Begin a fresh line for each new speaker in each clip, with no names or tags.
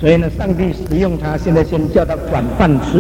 所以呢，上帝使用他，现在先叫他管饭吃。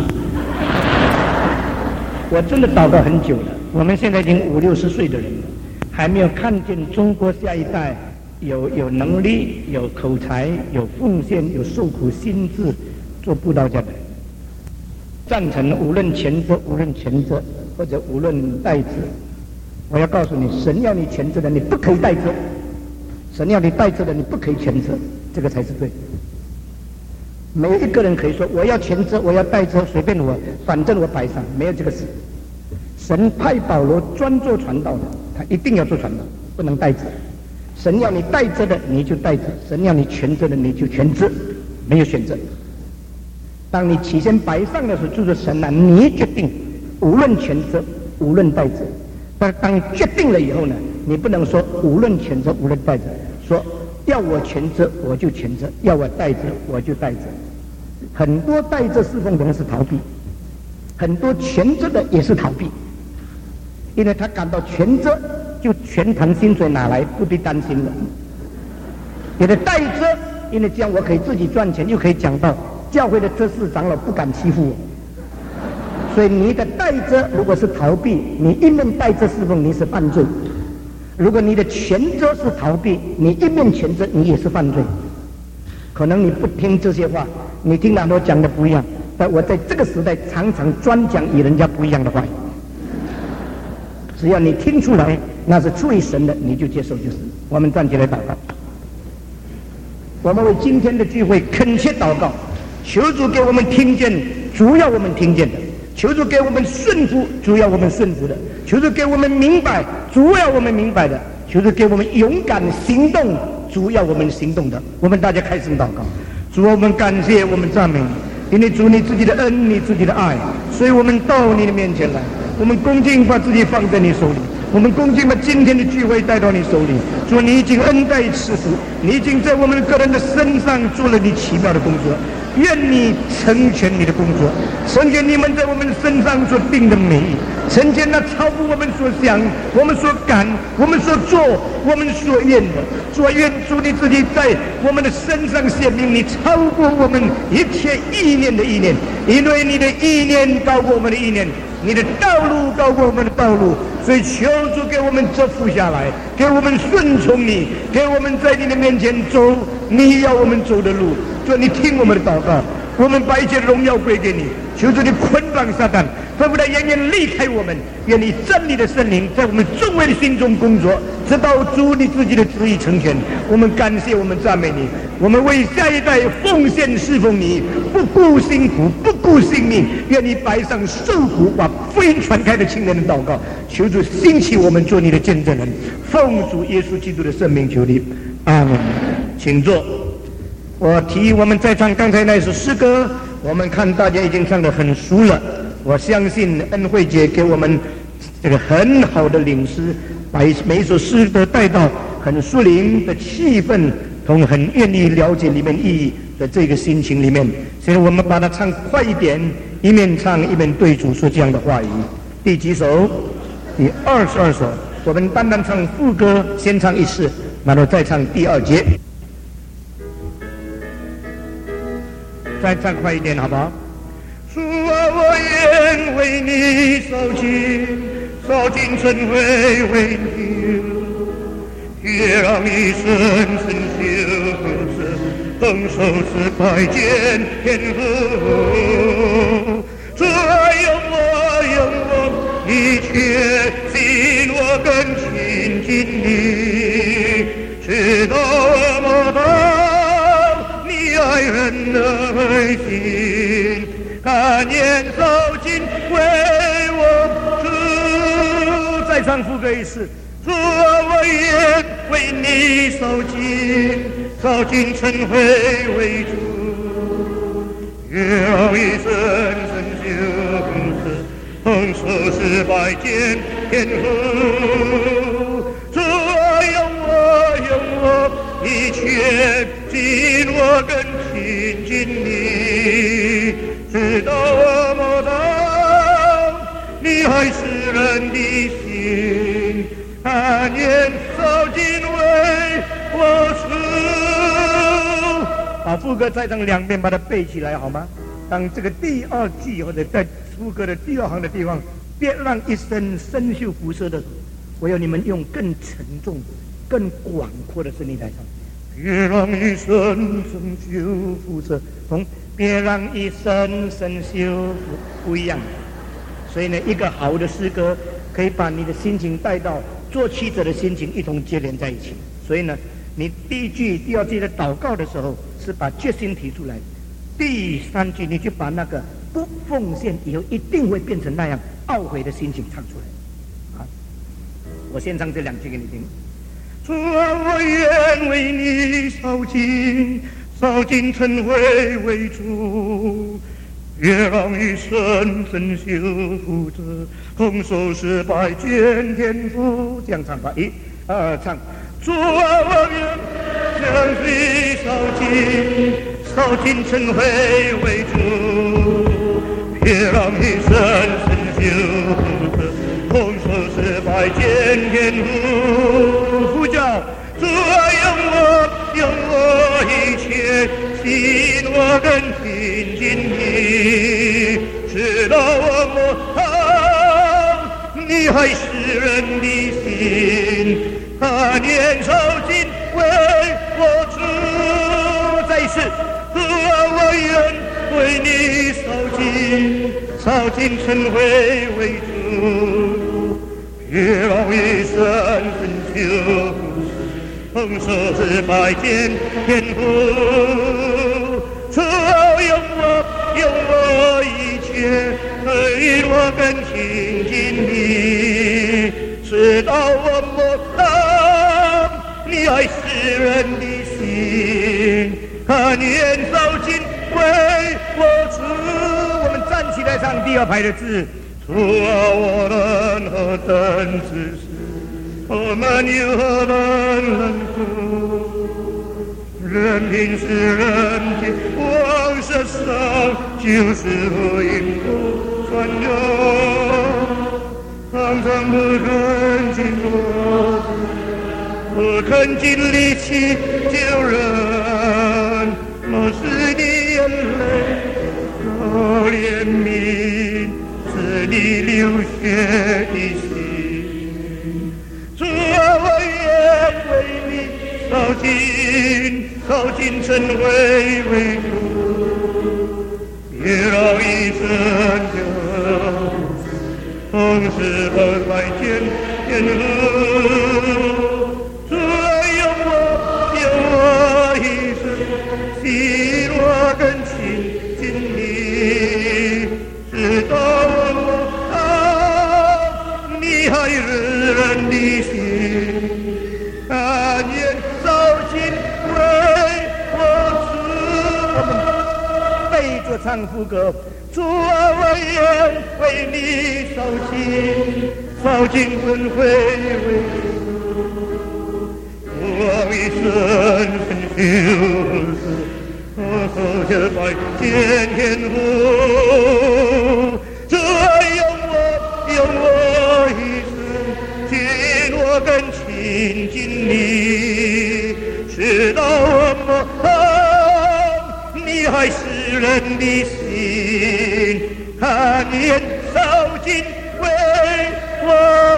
我真的祷告很久了，我们现在已经50、60岁的人了，还没有看见中国下一代有能力、有口才、有奉献、有受苦心志做布道家的人。赞成无论前者或者无论代志，我要告诉你，神要你前者的，你不可以代志；神要你代志的，你不可以前者，这个才是对的。没有一个人可以说我要前者，我要代者，随便我，反正我摆上，没有这个事。神派保罗专做传道的，他一定要做传道，不能代者。神要你代者的，你就代者；神要你全责的，你就全责，没有选择。当你起先摆上的时候，就是神啊，你决定，无论全责，无论代责。但当你决定了以后呢，你不能说无论全责，无论代责，说要我全责我就全责，要我代责我就代责。很多代责侍奉的人是逃避，很多全责的也是逃避，因为他感到全责就全堂薪水拿来，不必担心了。有的代责，因为这样我可以自己赚钱，又可以讲到教会的这事长老不敢欺负我。所以你的代责如果是逃避，你一面代责侍奉，你是犯罪；如果你的全责是逃避，你一面全责，你也是犯罪。可能你不听这些话，你听很多讲的不一样，但我在这个时代常常专讲与人家不一样的话。只要你听出来那是出于神的，你就接受就是。我们站起来祷告，我们为今天的聚会恳切祷告，求主给我们听见主要我们听见的，求主给我们顺服主要我们顺服的，求主给我们明白主要我们明白的，求主给我们勇敢行动主要我们行动的。我们大家开声祷告。主，我们感谢，我们赞美你，因为主你自己的恩，你自己的爱，所以我们到你的面前来，我们恭敬把自己放在你手里，我们恭敬把今天的聚会带到你手里。主，你已经恩待赐福，你已经在我们个人的身上做了你奇妙的工作，愿你成全你的工作，成全你们在我们身上所定的美意，成全那超乎我们所想、我们所感、我们所做、我们所愿的。主，愿主你自己在我们的身上显明你超过我们一切意念的意念，因为你的意念高过我们的意念，你的道路高过我们的道路，所以求主给我们折服下来，给我们顺从你，给我们在你的面前走你要我们走的路。主，你听我们的祷告，我们把一切荣耀归给你，求主你捆绑撒旦，吩咐他远远离开我们，愿你真理的圣灵在我们众位的心中工作，直到主你自己的旨意成全。我们感谢，我们赞美你，我们为下一代奉献侍奉你，不顾辛苦，不顾性命，愿你摆上受苦把福音传开的青年的祷告，求主兴起我们做你的见证人，奉主耶稣基督的圣名求你，阿门。请坐。我提我们在唱刚才那首诗歌，我们看大家已经唱得很熟了。我相信恩惠姐给我们这个很好的领诗，把每一首诗都带到很属灵的气氛，同很愿意了解里面意义的这个心情里面。所以我们把它唱快一点，一面唱一面对主说这样的话语。第几首？第22首。我们单单唱副歌，先唱一次，然后再唱第2节。再唱快一点好不好？主啊，我愿为你烧尽尘灰为你，也让你深深羞耻，横手持百剑天后。主啊，用我一切心，我更亲近你，直到我到你爱人的心，甘愿受尽为我主。再唱副歌一次。主啊，我愿为你烧尽尘灰为主，也让一生生羞耻，横手持百剑天后。主啊，用我一切尽，我更亲近你，直到我摸到你爱世人的心，甘愿烧尽为我主。 把副歌再唱2遍，把它背起来好吗？当这个第2句或者在副歌的第2行的地方，别让一生生锈辐射的时候，我要你们用更沉重、更广阔的声音来唱。别让一生生锈辐射，别让一生生锈不一样。所以呢，一个好的诗歌可以把你的心情带到作曲者的心情一同接连在一起。所以呢，你第1句、第2句的祷告的时候是把决心提出来，第3句你就把那个不奉献以后一定会变成那样懊悔的心情唱出来。好，我先唱这2句给你听。主啊，我愿为你烧尽尘灰为主，别让一生生锈辐射，空手失败见天父。这样唱吧，1、2，唱。主啊，我愿将你烧尽尘灰为主，别让一生生锈辐射，空手失败见天父。呼叫主啊，用我一切心，我更亲近你，直到我摸到你还是人的心，他年少尽为我主。再一次，主啊，我愿为你烧尽尘灰为主，别让一生生锈辐射，空手失败见天父。主啊，用我一切，使我更亲近你，直到我摸到你爱世人的心，他年少尽为我主。我们站起来唱第2排的字。主啊，我们何等自私，我们又何等冷酷，任凭世人的往世上，就是福音不传扬，常常不肯尽我，不肯尽力去救人，若是你眼泪多怜悯，是你流血的心。主啊，我愿为你烧尽尘灰为主，别让一生的风势和百见天父。主啊，用我一生喜乐更亲近你，直到我到你还日人的心，但愿烧尽为我主。背着唱副歌。主啊，我愿为你烧尽尘灰为主，不枉一生生锈我手着百见天父。主啊，用我一生尽我更亲近你，直到我摸到你还是人的心，他年烧尽为我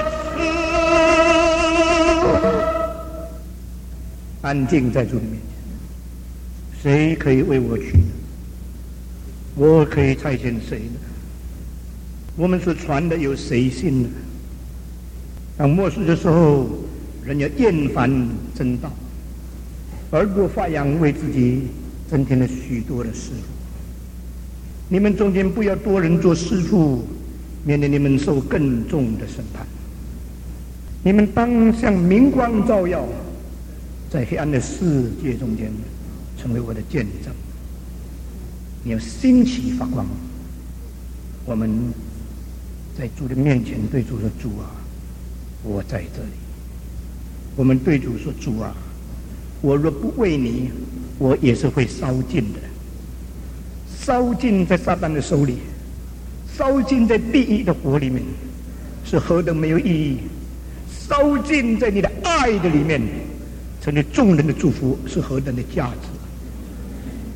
主。安静在主的面前，谁可以为我去呢？我可以差遣谁呢？我们所传的有谁信呢？当末世的时候，人要厌烦真道，耳朵发痒，为自己增添了许多的师傅。你们中间不要多人做师傅，免得你们受更重的审判。你们当像明光照耀，在黑暗的世界中间成为我的见证。你要兴起发光。我们在主的面前对主说：主啊，我在这里。我们对主说：主啊，我若不为你，我也是会烧尽的。烧尽在撒旦的手里，烧尽在地狱的火里面，是何等没有意义；烧尽在你的爱的里面，成为众人的祝福，是何等的价值。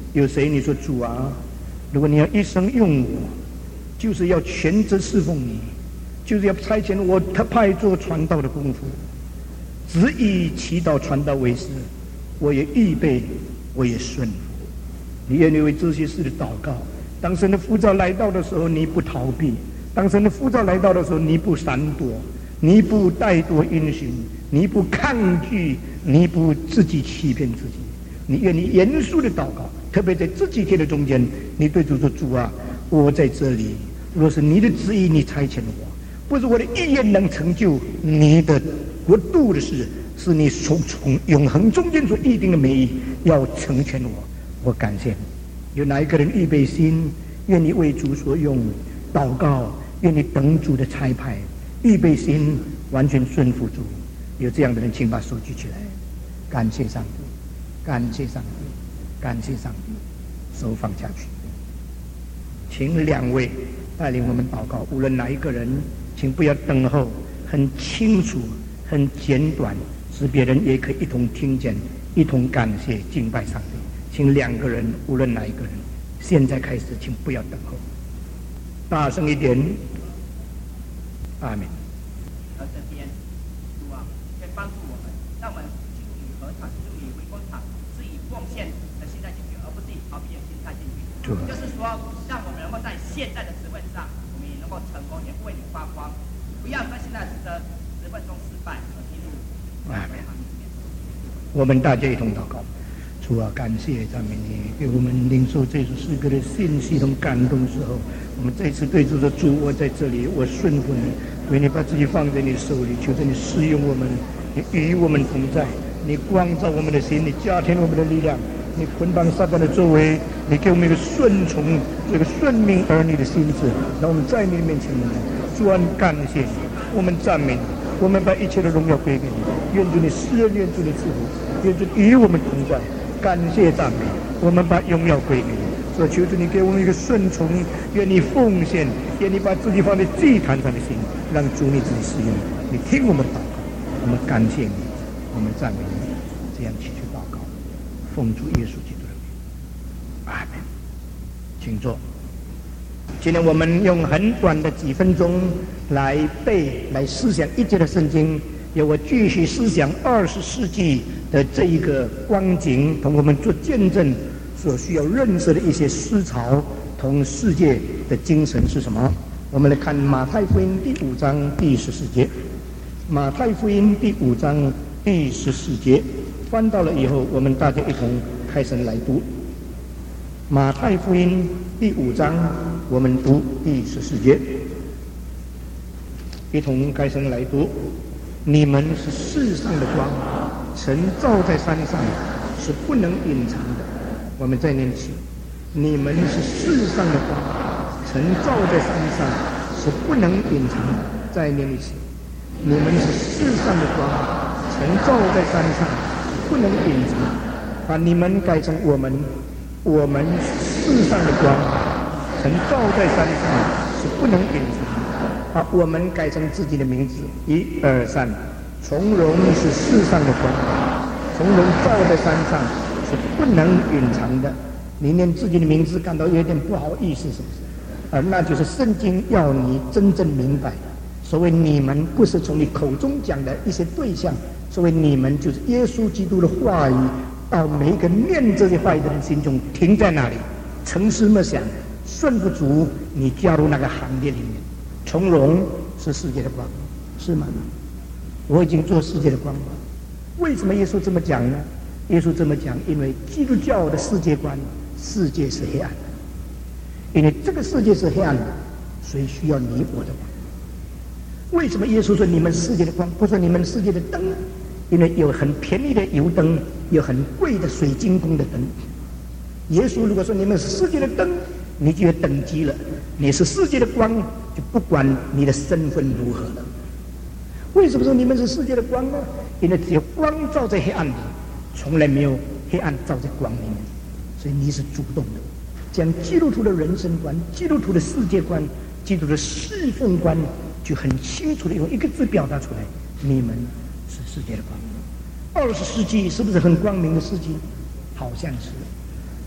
有谁你说主啊，如果你要一生用我，就是要全职侍奉你，就是要差遣我特派做传道的功夫，只以祈祷传道为事，我也预备，我也顺服。你愿意为这些事的祷告？当神的呼召来到的时候，你不逃避；当神的呼召来到的时候，你不闪躲，你不怠惰因循，你不抗拒，你不自己欺骗自己。你愿意严肃的祷告，特别在这几天的中间，你对主说：主啊，我在这里，若是你的旨意，你差遣我，不是我的意愿能成就你的国度的事，是你从永恒中间所预定的美意要成全我。我感谢你。有哪一个人预备心，愿你为主所用，祷告，愿你等主的差派，预备心，完全顺服主。有这样的人，请把手举起来。感谢上帝，感谢上帝，感谢上帝。手放下去。请两位带领我们祷告。无论哪一个人，请不要等候，很清楚，很简短，使别人也可以一同听见，一同感谢敬拜上帝。请两个人，无论哪一个人，现在开始，请不要等候，大声一点。阿门。
而这边，主啊，可以帮助我们，让我们进入以禾场，进入以为工厂，是以奉献的心态进去，而不是以逃避的心态进去。就是说，让我们能够在现在的职份上，我们也能够成功，也为你发光，不要在现在的职份中失败而进入阿门。
我们大家一同祷告。主啊，感谢赞美你，给我们领受这首诗歌的信息同感动的时候，我们再次对主说：主，我在这里，我顺服你，为你把自己放在你手里，求着你使用我们，你与我们同在，你光照我们的心，你加添我们的力量，你捆绑撒旦的作为，你给我们一个顺从、这个顺命儿女的心智，让我们在你的面前来。主啊，感谢你，我们赞美你，我们把一切的荣耀归给你，愿主你施恩，愿主你赐福，愿主与我们同在。感谢赞美，我们把荣耀归给你。所以求主你给我们一个顺从，愿你奉献，愿你把自己放在祭坛上的心，让主你自己使用。你听我们的祷告，我们感谢你，我们赞美你。这样祈求祷告，奉主耶稣基督的名，阿门。请坐。今天我们用很短的几分钟来背、来思想一节的圣经。由我继续思想20世纪的这一个光景，同我们做见证所需要认识的一些思潮同世界的精神是什么。我们来看马太福音第5章第14节。马太福音第5章第14节，翻到了以后，我们大家一同开声来读。马太福音第5章，我们读第14节，一同开声来读。你们是世上的光，晨照在山上，是不能隐藏的。我们再念起：你们是世上的光，晨照在山上，是不能隐藏的。再念一次：你们是世上的光，晨照在山上，是不能隐藏。把你们改成我们，我们是世上的光，晨照在山上，是不能隐藏。把我们改成自己的名字，1、2、3。从容是世上的光，从容照在山上，是不能隐藏的。你念自己的名字感到有点不好意思，是不是？那就是圣经要你真正明白，所谓你们不是从你口中讲的一些对象，所谓你们就是耶稣基督的话语，到每一个念这些话语的人心中停在那里，沉思默想，顺服主，你加入那个行列里面。从容是世界的光，是吗？我已经做世界的光了。为什么耶稣这么讲呢？耶稣这么讲，因为基督教的世界观，世界是黑暗的。因为这个世界是黑暗的，所以需要你我的光。为什么耶稣说你们世界的光，不说你们世界的灯？因为有很便宜的油灯，有很贵的水晶宫的灯。耶稣如果说你们是世界的灯，你就有等级了。你是世界的光，就不管你的身份如何了。为什么说你们是世界的光呢？因为只有光照在黑暗里，从来没有黑暗照在光里面。所以你是主动的，将基督徒的人生观、基督徒的世界观、基督徒的侍奉观，就很清楚的用一个字表达出来：你们是世界的光。20世纪是不是很光明的世纪？好像是。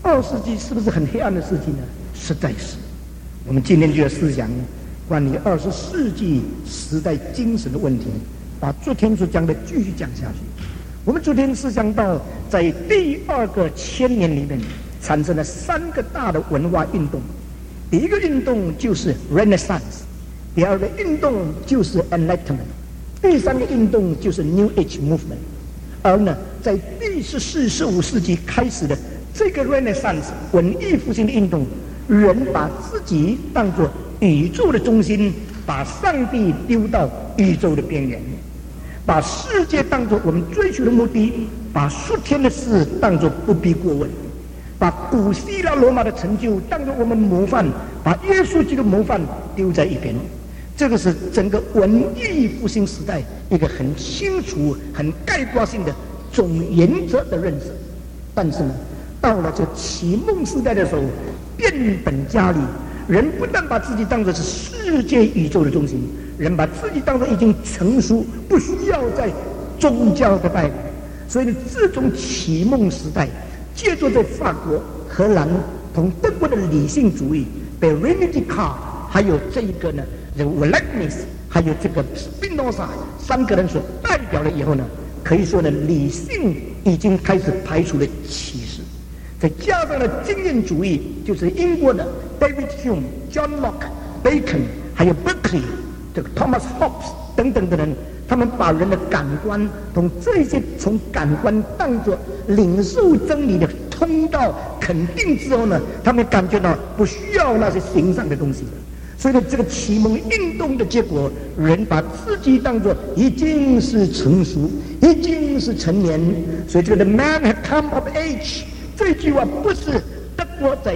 20世纪是不是很黑暗的世纪呢？实在是。我们今天就要思想关于20世纪时代精神的问题，把昨天所讲的继续讲下去。我们昨天思想到，在第2个千年里面产生了3个大的文化运动。第一个运动就是 Renaissance， 第二个运动就是 Enlightenment， 第3个运动就是 New Age Movement。而呢，在第14、15世纪开始的这个 Renaissance 文艺复兴的运动，人把自己当作宇宙的中心，把上帝丢到宇宙的边缘，把世界当作我们追求的目的，把属天的事当作不必过问，把古希腊罗马的成就当作我们模范，把耶稣基督模范丢在一边。这个是整个文艺复兴时代一个很清楚、很概括性的总原则的认识。但是呢，到了这启蒙时代的时候，变本加厉，人不但把自己当作是世界宇宙的中心，人把自己当作已经成熟，不需要在宗教的拜。所以呢，自从启蒙时代，借助在法国、荷兰同德国的理性主义，被 René Descartes 还有这一个呢，这个 Leibniz 还有这个 Spinoza 3个人所代表了以后呢，可以说呢，理性已经开始排除了歧视。再加上了经验主义，就是英国的 David Hume、John Locke、Bacon 还有 Berkeley 这个 Thomas Hobbes 等等的人，他们把人的感官同这些从感官当作领受真理的通道肯定之后呢，他们感觉到不需要那些形上的东西了。所以呢，这个启蒙运动的结果，人把自己当作已经是成熟，已经是成年。所以这个 "The man had come of age" 这句话不是德国在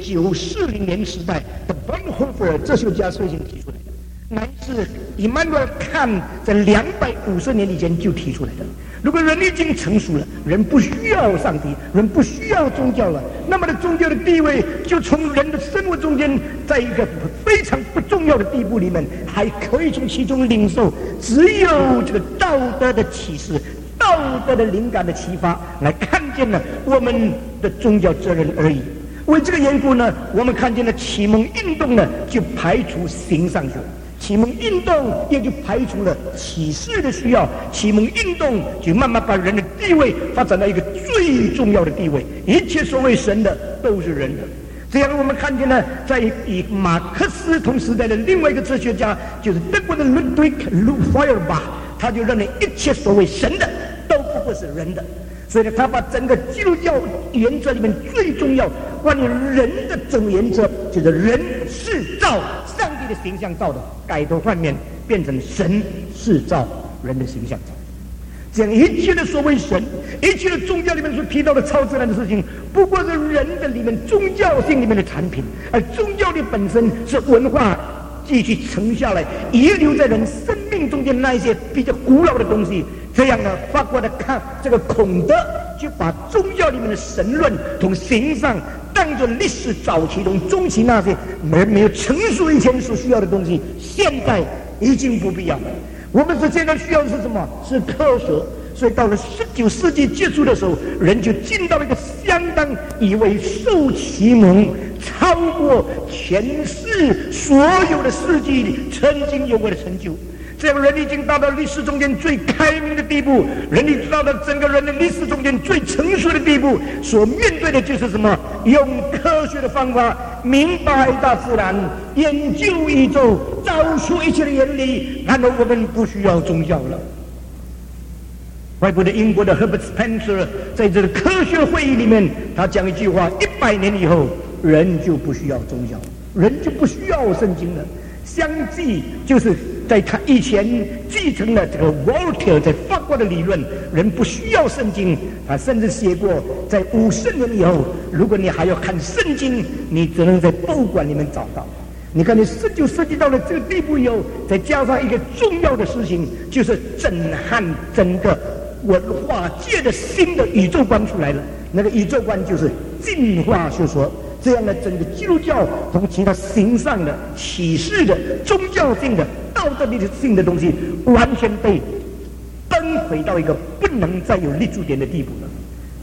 1940年时代的 Bonhoeffer 哲学家所提出来的，乃是 Immanuel Kant 在250年以前就提出来的。如果人已经成熟了，人不需要上帝，人不需要宗教了，那么的宗教的地位就从人的生活中间，在一个非常不重要的地步里面，还可以从其中领受只有这个道德的启示、道德的灵感的启发，来看见了我们的宗教责任而已。为这个缘故呢，我们看见了启蒙运动呢，就排除形上学。启蒙运动也就排除了启示的需要，启蒙运动就慢慢把人的地位发展到一个最重要的地位，一切所谓神的都是人的。这样我们看见呢，在以马克思同时代的另外一个哲学家，就是德国的 Ludwig Feuerbach， 他就认为一切所谓神的都不过是人的。所以呢，他把整个基督教原则里面最重要关于人的总原则，就是人是照上帝的形象造的，改头换面变成神是照人的形象造的。这样一切的所谓神，一切的宗教里面所提到的超自然的事情，不过是人的里面宗教性里面的产品，而宗教的本身是文化继续存下来，遗留在人生命中间那一些比较古老的东西。这样呢，法国的看这个孔德就把宗教里面的神论同形上当作历史早期同中期那些没有成熟以前所需要的东西，现在已经不必要了。我们现在需要的是什么？是科学。所以到了19世纪结束的时候，人就进到了一个相当以为受启蒙超过全世所有的世纪里曾经有过的成就。这样人已经到了历史中间最开明的地步，人已经到了整个人的历史中间最成熟的地步，所面对的就是什么？用科学的方法明白大自然，研究宇宙，找出一切的原理，然后我们不需要宗教了。外国的英国的 Herbert Spencer 在这个科学会议里面，他讲一句话：100年以后，人就不需要宗教，人就不需要圣经了。相继就是在他以前继承了这个 Voltaire 在法国的理论，人不需要圣经。他甚至写过，在50年以后，如果你还要看圣经，你只能在博物馆里面找到。你看，你19世纪到了这个地步以后，再加上一个重要的事情，就是震撼整个文化界的新的宇宙观出来了。那个宇宙观就是进化学说。这样的整个基督教同其他形上的启示的宗教性的道德性的东西，完全被崩毁到一个不能再有立足点的地步了。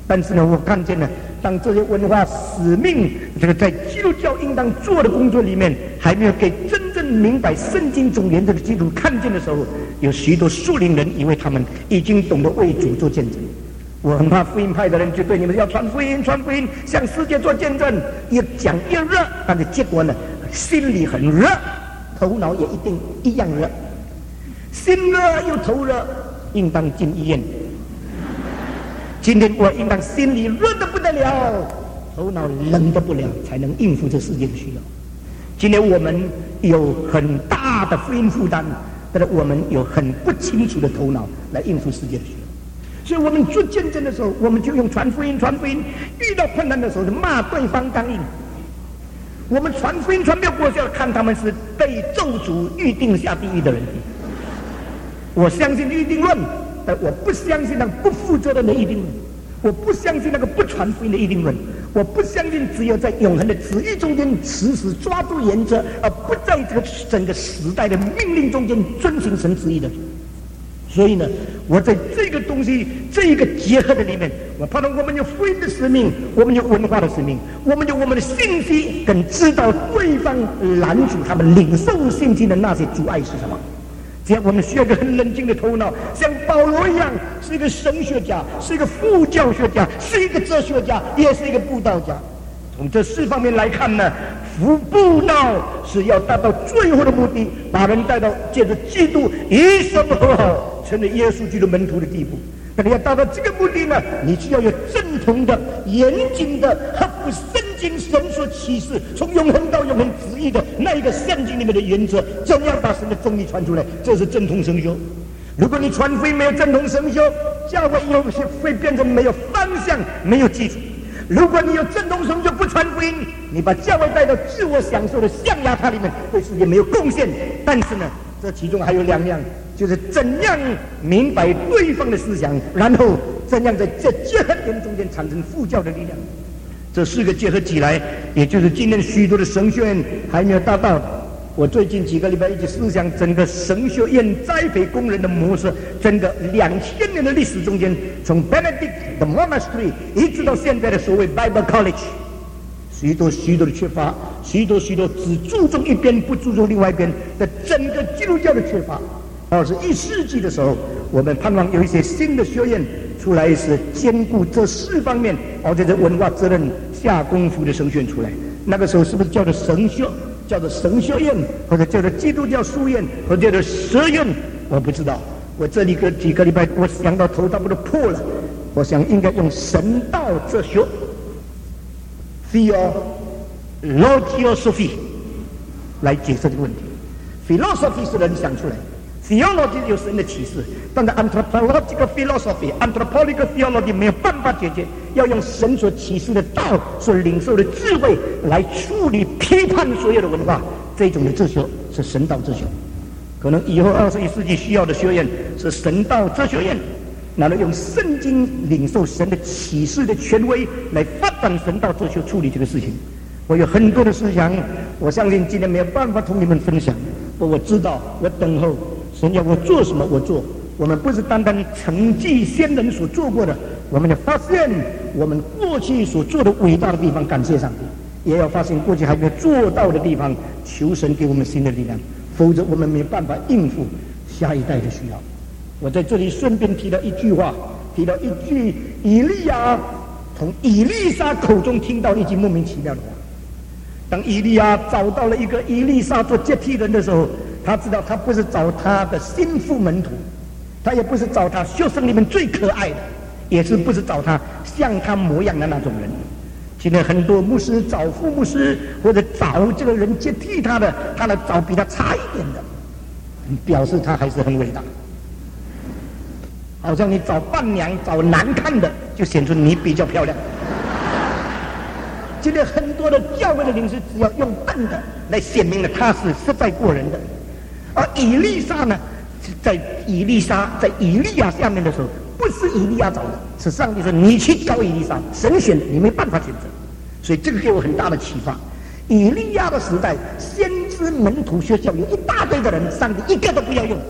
但是呢，我看见了，当这些文化使命这个在基督教应当做的工作里面，还没有给真正明白圣经总原则的基督徒看见的时候，有许多属灵人以为他们已经懂得为主做见证。我很怕福音派的人就对你们要传福音，传福音，向世界做见证，越讲越热，但是结果呢，心里很热，头脑也一定一样热，心热又头热，应当进医院。今天我应当心里热得不得了，头脑冷得不了，才能应付这世界的需要。今天我们有很大的福音负担，但是我们有很不清楚的头脑来应付世界的需要。所以我们做见证的时候，我们就用传福音，传福音；遇到困难的时候，就骂对方刚硬。我们传福音传没有过效，看他们是被咒诅预定下地狱的人。我相信预定论，但我不相信那个不负责任的预定论，我不相信那个不传福音的预定论，我不相信只有在永恒的旨意中间死死抓住原则，而不在这个整个时代的命令中间遵行神旨意的人。所以呢，我在这个东西这一个结合的里面，我盼望我们有福音的使命，我们有文化的使命，我们有我们的信息，跟知道对方拦阻他们领受信息的那些阻碍是什么。这样我们需要一个很冷静的头脑，像保罗一样，是一个神学家，是一个副教学家，是一个哲学家，也是一个布道家。从这4方面来看呢，布道是要达到最后的目的，把人带到借着基督一生和好，成为耶稣基督门徒的地步。但你要达到这个目的呢，你需要有正统的、严谨的、合乎圣经神所启示，从永恒到永恒旨意的那一个圣经里面的原则，怎样把神的真理传出来？这是正统神修。如果你传福音没有正统神修，教会有些会变成没有方向、没有基础。如果你有正统神修不传福音，你把教会带到自我享受的象牙塔里面，对世界没有贡献。但是呢，这其中还有2样，就是怎样明白对方的思想，然后怎样在这结合点中间产生副教的力量。这4个结合起来，也就是今天许多的神学院还没有达到。我最近几个礼拜一直思想整个神学院栽培工人的模式，整个2000年的历史中间，从 Benedict 的 Monastery 一直到现在的所谓 Bible College， 许多的缺乏，许多只注重一边不注重另外一边的整个基督教的缺乏。21世纪的时候，我们盼望有一些新的学院出来，是兼顾这4方面，而且这文化责任下功夫的神学院出来。那个时候是不是叫做神学？叫做神学院，或者叫做基督教书院，或者叫做蛇院，我不知道。我这里几个礼拜，我想到头差不多破了。我想应该用神道哲学 （theology） 来解释这个问题。philosophy 是人想出来 ，theology 有神的启示，但是 anthropological philosophy、anthropological theology 没有办法解决。要用神所启示的道所领受的智慧来处理批判所有的文化，这种的哲学是神道哲学。可能以后21世纪需要的学院是神道哲学院，然后用圣经领受神的启示的权威来发展神道哲学处理这个事情。我有很多的思想，我相信今天没有办法同你们分享，我知道，我等候神要我做什么我做。我们不是单单承继先人所做过的，我们要发现我们过去所做的伟大的地方，感谢上帝；也要发现过去还没有做到的地方，求神给我们新的力量，否则我们没有办法应付下一代的需要。我在这里顺便提到一句话，提到一句以利亚从以利沙口中听到一句莫名其妙的话。当以利亚找到了一个以利沙做接替人的时候，他知道他不是找他的心腹门徒，他也不是找他学生里面最可爱的，也是不是找他像他模样的那种人。今天很多牧师找副牧师，或者找这个人接替他的，他来找比他差一点的，表示他还是很伟大。好像你找伴娘找难看的，就显出你比较漂亮。今天很多的教会的领袖只要用笨的来显明了他是实在过人的。而以利沙呢，在以利亚下面的时候，不是以利亚找的，是上帝说你去找以利沙，神选的，你没办法选择。所以这个给我很大的启发。以利亚的时代，先知门徒学校有一大堆的人，上帝一个都不要用，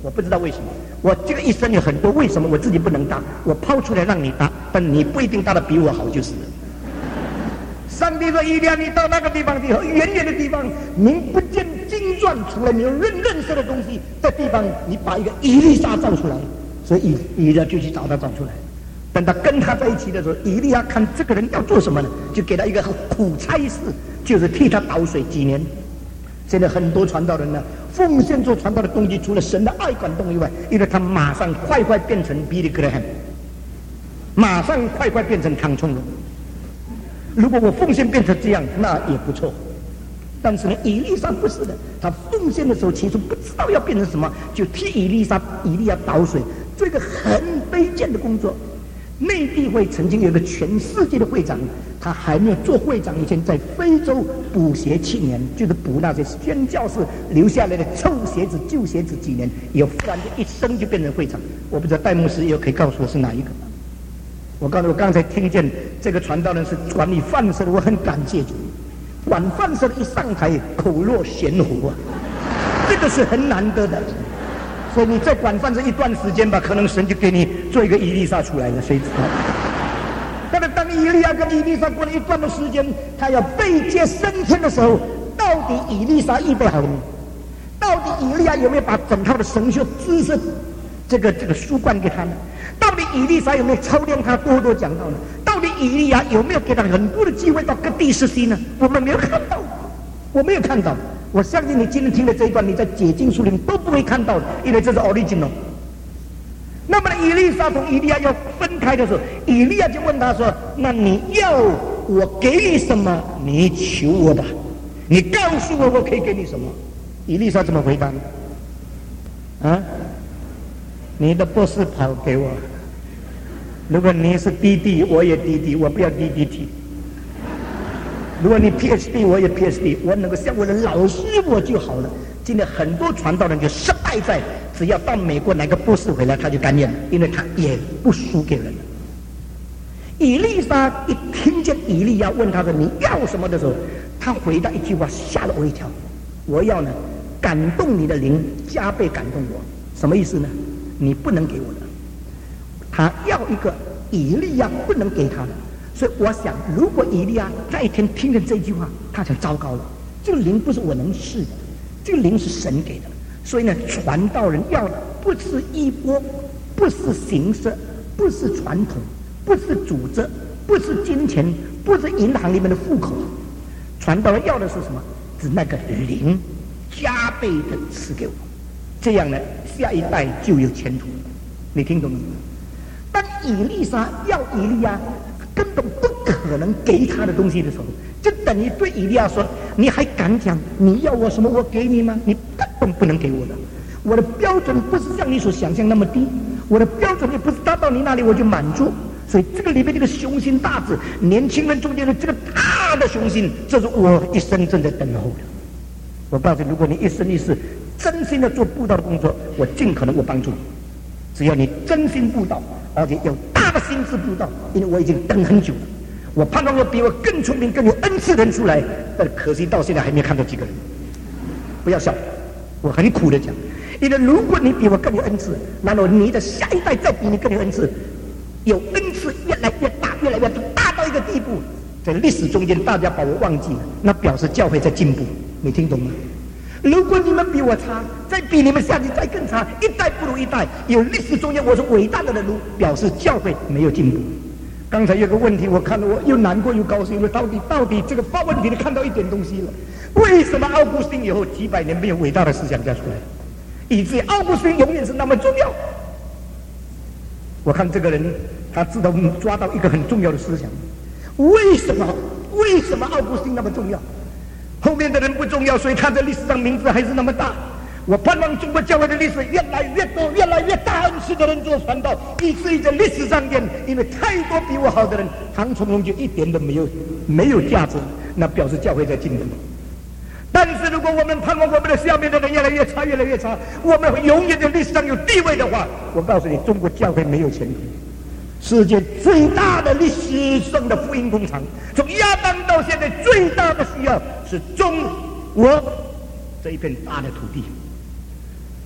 我不知道为什么，我这个一生有很多为什么我自己不能答，我抛出来让你答，但你不一定答得比我好就是了。上帝说：“以利亚，你到那个地方去，远远的地方，名不见经传，从来没有认识的东西，这地方你把一个以利沙造出来。”所以以利亚就去找他找出来。等他跟他在一起的时候，以利亚看这个人要做什么呢？就给他一个苦差事，就是替他倒水几年。现在很多传道人呢，奉献做传道的动机，除了神的爱感动以外，因为他马上快变成 Billy Graham， 马上快变成唐崇荣。如果我奉献变成这样，那也不错。但是呢，以利沙不是的，他奉献的时候起初不知道要变成什么，就替以利亚倒水，做一个很卑贱的工作。内地会曾经有一个全世界的会长，他还没有做会长以前，在非洲补鞋7年，就是补那些宣教士留下来的臭鞋子、旧鞋子几年，以后忽然间一生就变成会长。我不知道戴牧师也可以告诉我是哪一个。我告诉我刚才听见这个传道人是管理饭社的，我很感谢主。管饭社的一上台口若悬河啊，这个是很难得的。所以你再管饭社一段时间吧，可能神就给你做一个以利沙出来了，谁知道？但是当以利亚跟以利沙过了一段的时间，他要被接升天的时候，到底以利沙预备好了吗？到底以利亚有没有把整套的神学知识这个书灌给他呢？到底以利沙有没有操练他多讲道呢？到底以利亚有没有给他很多的机会到各地实习呢？我们没有看到，我没有看到。我相信你今天听的这一段，你在解经书里面都不会看到的，因为这是 original。那么以利沙从以利亚要分开的时候，以利亚就问他说：“那你要我给你什么？你求我吧，你告诉我，我可以给你什么？”以利沙怎么回答呢？啊，你的博士跑给我。如果你是弟弟，我也弟弟，我不要弟弟体。如果你 PhD， 我也 PhD， 我能够像我的老师我就好了。今天很多传道人就失败在，只要到美国拿个博士回来，他就甘愿了，因为他也不输给人了。以利沙一听见以利亚问他的你要什么的时候，他回答一句话吓了我一跳：我要呢，感动你的灵，加倍感动我。什么意思呢？你不能给我的。他要一个以利亚不能给他的。所以我想，如果以利亚那一天听见这句话，他就糟糕了。这个灵不是我能试的，这个灵是神给的。所以呢，传道人要的不是衣钵，不是形式，不是传统，不是组织，不是金钱，不是银行里面的户口。传道人要的是什么？是那个灵，加倍的赐给我。这样呢，下一代就有前途。你听懂了吗？当以利沙要以利亚根本不可能给他的东西的时候，就等于对以利亚说：“你还敢讲你要我什么，我给你吗？你根本不能给我的。我的标准不是像你所想象那么低，我的标准也不是达到你那里我就满足。所以这个里面这个雄心大志，年轻人中间的这个大的雄心，这是我一生正在等候的。我告诉你，如果你一生一世真心的做布道的工作，我尽可能我帮助你。只要你真心布道，而且有大的心思布道，因为我已经等很久了。我盼望有比我更聪明、更有恩赐的人出来，但可惜到现在还没看到几个人。不要笑，我很苦的讲，因为如果你比我更有恩赐，然后你的下一代再比你更有恩赐，有恩赐越来越大，越来越大到一个地步，在历史中间大家把我忘记了，那表示教会在进步。你听懂吗？如果你们比我差，再比你们下去再更差，一代不如一代，有历史中间我是伟大的人物，表示教会没有进步。刚才有个问题，我看到我又难过又高兴，因为到底这个发问题的看到一点东西了。为什么奥古斯丁以后几百年没有伟大的思想家出来，以至于奥古斯丁永远是那么重要？我看这个人他知道抓到一个很重要的思想。为什么奥古斯丁那么重要？后面的人不重要，所以他在历史上名字还是那么大。我盼望中国教会的历史越来越多、越来越大恩赐的人做传道，以至于在历史上面，因为太多比我好的人，唐崇荣就一点都没有价值，那表示教会在进步。但是如果我们盼望我们的下面的人越来越差、越来越差，我们永远在历史上有地位的话，我告诉你，中国教会没有前途。世界最大的历史上的福音工厂，从亚当到现在最大的需要是中国这一片大的土地。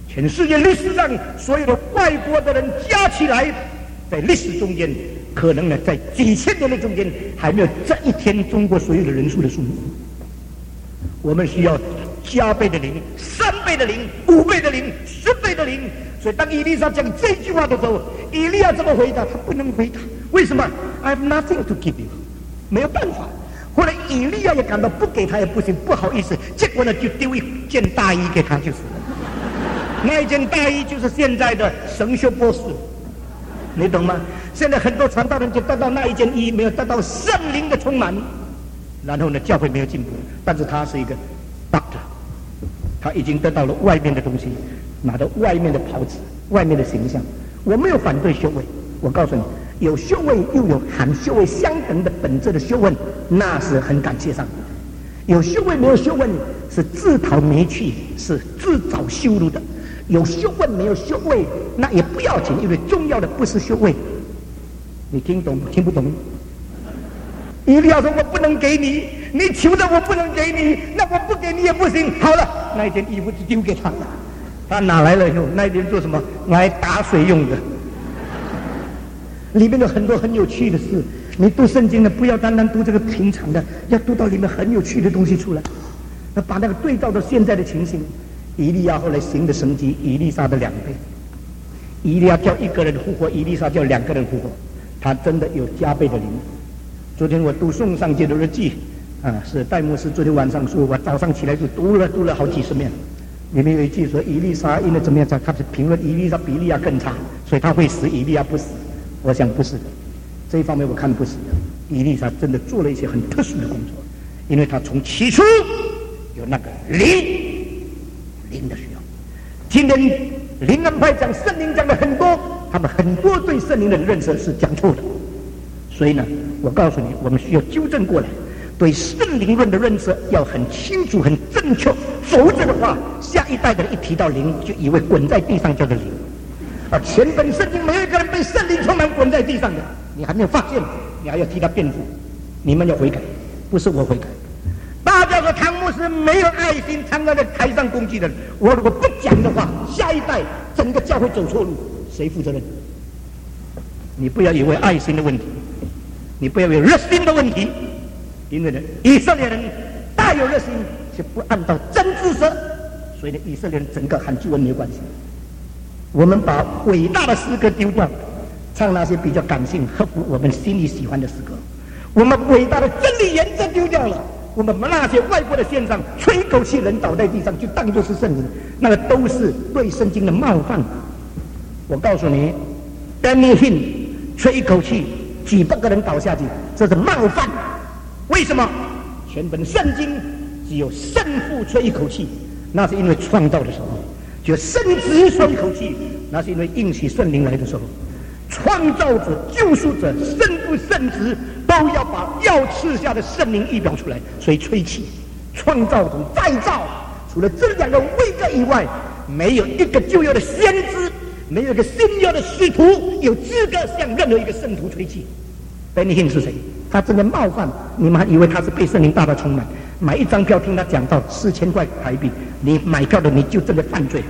全世界历史上所有的外国的人加起来，在历史中间，可能呢在几千年的中间，还没有这一天中国所有的人数的数目。我们需要加倍的灵，3倍的灵，5倍的灵，10倍的灵。所以当以利沙讲这句话的时候，以利亚怎么回答？他不能回答，为什么 ？I have nothing to give you， 没有办法。后来以利亚也感到不给他也不行，不好意思，结果呢就丢一件大衣给他就是了。那一件大衣就是现在的神学博士，你懂吗？现在很多传道人就得到那一件衣，没有得到圣灵的充满，然后呢教会没有进步，但是他是一个 doctor， 他已经得到了外面的东西，拿到外面的袍子，外面的形象。我没有反对修为，我告诉你，有修为又有含修为相等的本质的修问，那是很感谢上帝。有修为没有修问是自讨没趣，是自找羞辱的。有修问没有修为那也不要紧，因为重要的不是修为。你听懂听不懂？以利亚说我不能给你，你求的我不能给你，那我不给你也不行。好了，那一件衣服就丢给他了。他拿来了以后，那一件做什么？拿来打水用的。里面有很多很有趣的事。你读圣经的不要单单读这个平常的，要读到里面很有趣的东西出来。要把那个对照到现在的情形。以利亚后来行的神迹，以利沙的2倍。以利亚叫1个人复活，以利沙叫2个人复活，他真的有加倍的灵。昨天我读宋尚节的日记，是戴牧师昨天晚上说，我早上起来就读了好几十遍。里面有一句说，以利沙因为怎么样，他是评论以利沙比以利亚更差，所以他会死，以利亚不死。我想不是的，这一方面我看不是的。以利沙真的做了一些很特殊的工作，因为他从起初有那个灵的需要。今天灵恩派讲圣灵讲的很多，他们很多对圣灵的认识是讲错的。所以呢，我告诉你，我们需要纠正过来，对圣灵论的认识要很清楚、很正确，否则的话，下一代的人一提到灵，就以为滚在地上叫做灵。而全本圣经没有一个人被圣灵充满滚在地上的，你还没有发现，你还要替他辩护。你们要悔改，不是我悔改。大家说汤牧师没有爱心，常常在台上攻击人。我如果不讲的话，下一代整个教会走错路，谁负责任？你不要以为爱心的问题，你不要以为热心的问题，因为呢，以色列人大有热心，却不按照真知识，所以呢，以色列人整个和救恩没有关系。我们把伟大的诗歌丢掉，唱那些比较感性、合乎我们心里喜欢的诗歌。我们伟大的真理原则丢掉了。我们那些外国的献上，吹一口气人倒在地上，就当作是圣灵，那个都是对圣经的冒犯。我告诉你 ，Benny Hinn 吹一口气，几百个人倒下去，这是冒犯。为什么？全本圣经只有圣父吹一口气，那是因为创造的时候；就圣子吹一口气，那是因为应许圣灵来的时候。创造者、救赎者、圣父、圣子都要把要赐下的圣灵预表出来，所以吹气。创造主再造，除了这2个位格以外，没有一个旧约的先知，没有一个新约的使徒有资格向任何一个圣徒吹气。Benny Hinn是谁？他真的冒犯你们，还以为他是被圣灵大大充满。买1张票听他讲到4000块台币，你买票的你就真的犯罪。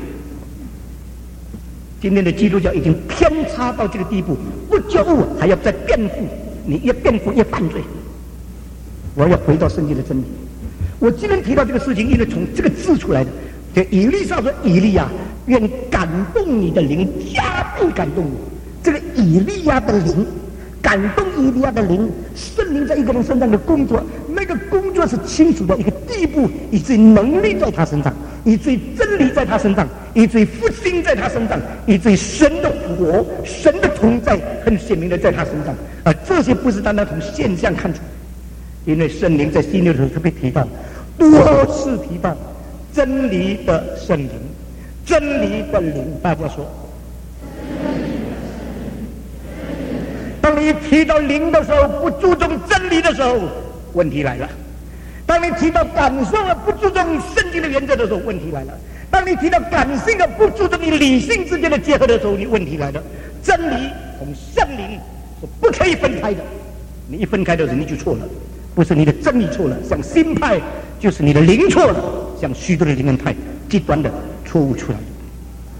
今天的基督教已经偏差到这个地步，不觉悟还要再辩护，你越辩护越犯罪。我要回到圣经的真理。我今天提到这个事情，因为从这个字出来的。就以利沙说：“以利亚，愿感动你的灵加倍感动你。”这个以利亚的灵感动以利亚的灵，圣灵在一个人身上的工作，那个工作是清楚到一个地步，以至于能力在他身上，以至于真理在他身上，以至于复兴在他身上，以至于神的复活、神的同在很显明的在他身上。而这些不是单单从现象看出来，因为圣灵在新约的时候特别提到，多次提到真理的圣灵、真理的灵。大家说，当你提到灵的时候，不注重真理的时候，问题来了；当你提到感受而不注重圣经的原则的时候，问题来了；当你提到感性而不注重与理性之间的结合的时候，你问题来了。真理同圣灵是不可以分开的，你一分开的时候你就错了，不是你的真理错了，像新派就是你的灵错了，像许多的灵恩派极端的错误出来了。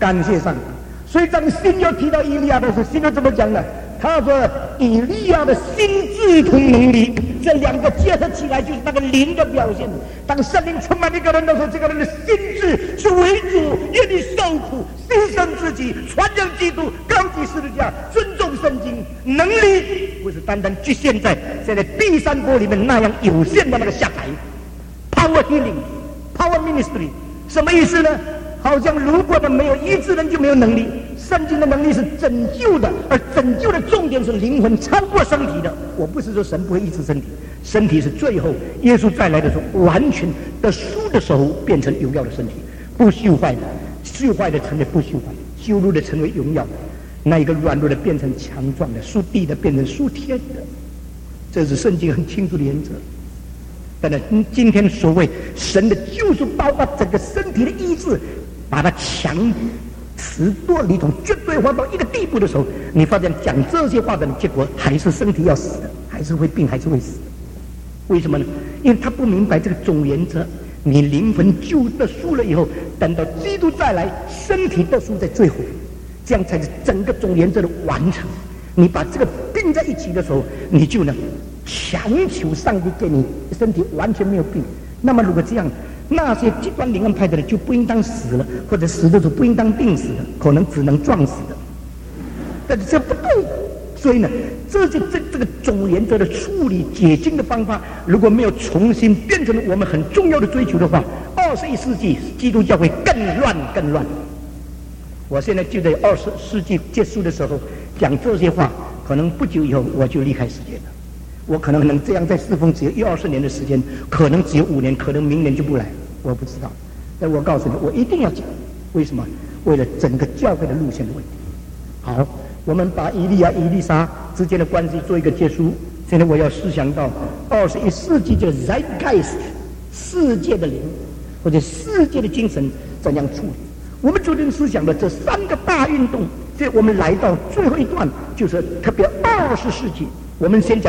感谢上帝。所以当新约提到以利亚的时候，新约怎么讲呢？他说以利亚的心智同能力，这两个结合起来就是那个灵的表现。当圣灵充满一个人的时候，这个人的心智是为主，愿意受苦，牺牲自己，传扬基督，高举十字架，尊重圣经。能力不是单单局限在现在第三波里面那样有限的那个下台。Power healing, power ministry， 什么意思呢？好像如果没有医治人就没有能力。圣经的能力是拯救的，而拯救的重点是灵魂超过身体的。我不是说神不会医治身体，身体是最后耶稣再来的时候完全的输的时候变成荣耀的身体，不朽坏的，朽坏的成为不朽坏，羞辱的成为荣耀，那一个软弱的变成强壮的，属地的变成属天的，这是圣经很清楚的原则。但是今天所谓神的救赎，包括整个身体的医治，把它强词夺理，从绝对化到一个地步的时候，你发现讲这些话的结果还是身体要死的，还是会病，还是会死的。为什么呢？因为他不明白这个总原则。你灵魂救得赎了以后，等到基督再来，身体得赎在最后，这样才是整个总原则的完成。你把这个并在一起的时候，你就能强求上帝给你身体完全没有病。那么如果这样，那些极端灵恩派的人就不应当死了，或者死的时候不应当病死的，可能只能撞死的。但是这不对，所以呢，这个总原则的处理解经的方法，如果没有重新变成我们很重要的追求的话，21世纪基督教会更乱更乱。我现在就在20世纪结束的时候讲这些话，可能不久以后我就离开世界了。我可能这样在侍奉只有20年的时间，可能只有5年，可能明年就不来，我不知道。但我告诉你，我一定要讲。为什么？为了整个教会的路线的问题。好，我们把以利亚、以利沙之间的关系做一个结束。现在我要思想到21世纪这个 Zeitgeist 世界的灵或者世界的精神怎样处理。我们昨天思想的这3个大运动，这我们来到最后一段，就是特别20世纪。我们先讲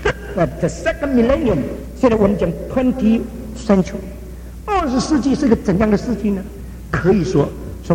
the second millennium， 现在我们讲 20th century。20世纪是个怎样的世纪呢？可以说，从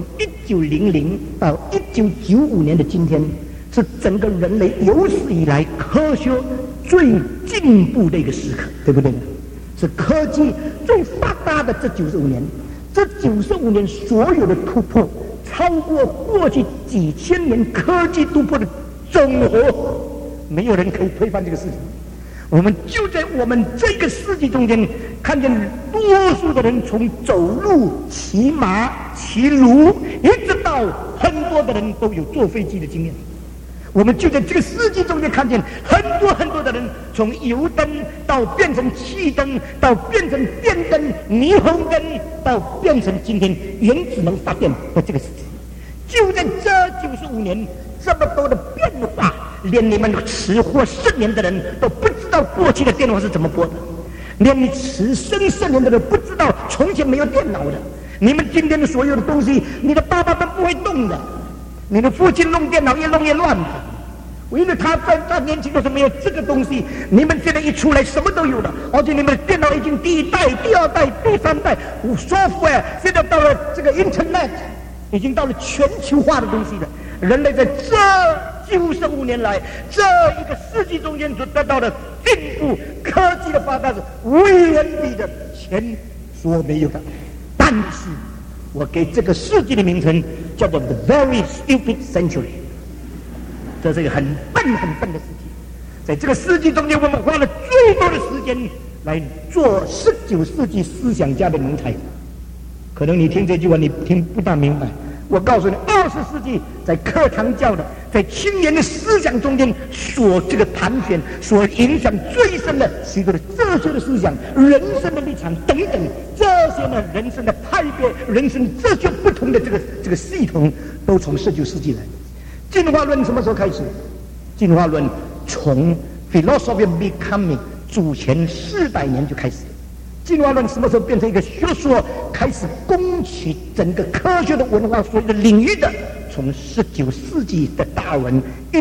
1900到1995年的今天，是整个人类有史以来科学最进步的一个时刻，对不对呢？是科技最发达的这95年。这95年所有的突破，超过过去几千年科技突破的总和。没有人可以推翻这个事情。我们就在我们这个世纪中间，看见多数的人从走路、骑马、骑驴，一直到很多的人都有坐飞机的经验。我们就在这个世纪中间看见很多的人从油灯到变成气灯，到变成电灯、霓虹灯，到变成今天原子能发电的这个事情。就在这95年，这么多的变化，连你们持活10年的人都不知道过去的电话是怎么拨的，连你持生10年的人不知道从前没有电脑的。你们今天的所有的东西，你的爸爸都不会动的，你的父亲弄电脑越弄越乱的，因为他在他年轻的时候没有这个东西。你们现在一出来什么都有了，而且你们的电脑已经第1代、第2代、第3代 software， 现在到了这个 internet， 已经到了全球化的东西了。人类在这95年来这一个世纪中间所得到的进步，科技的发达是远比的前所没有的。但是我给这个世纪的名称叫做 The Very Stupid Century， 这是一个很笨的世纪。在这个世纪中间，我们花了最多的时间来做19世纪思想家的人才。可能你听这句话你听不大明白，我告诉你，20世纪在课堂教的，在青年的思想中间所这个盘旋，所影响最深的许多的哲学的思想、人生的立场等等，这些呢，人生的派别、人生哲学不同的这个系统，都从19世纪来。进化论什么时候开始？进化论从 philosophy of becoming 主前400年就开始了。进化论什么时候变成一个学说，开始攻取整个科学的文化所有的领域的？从19世纪的大文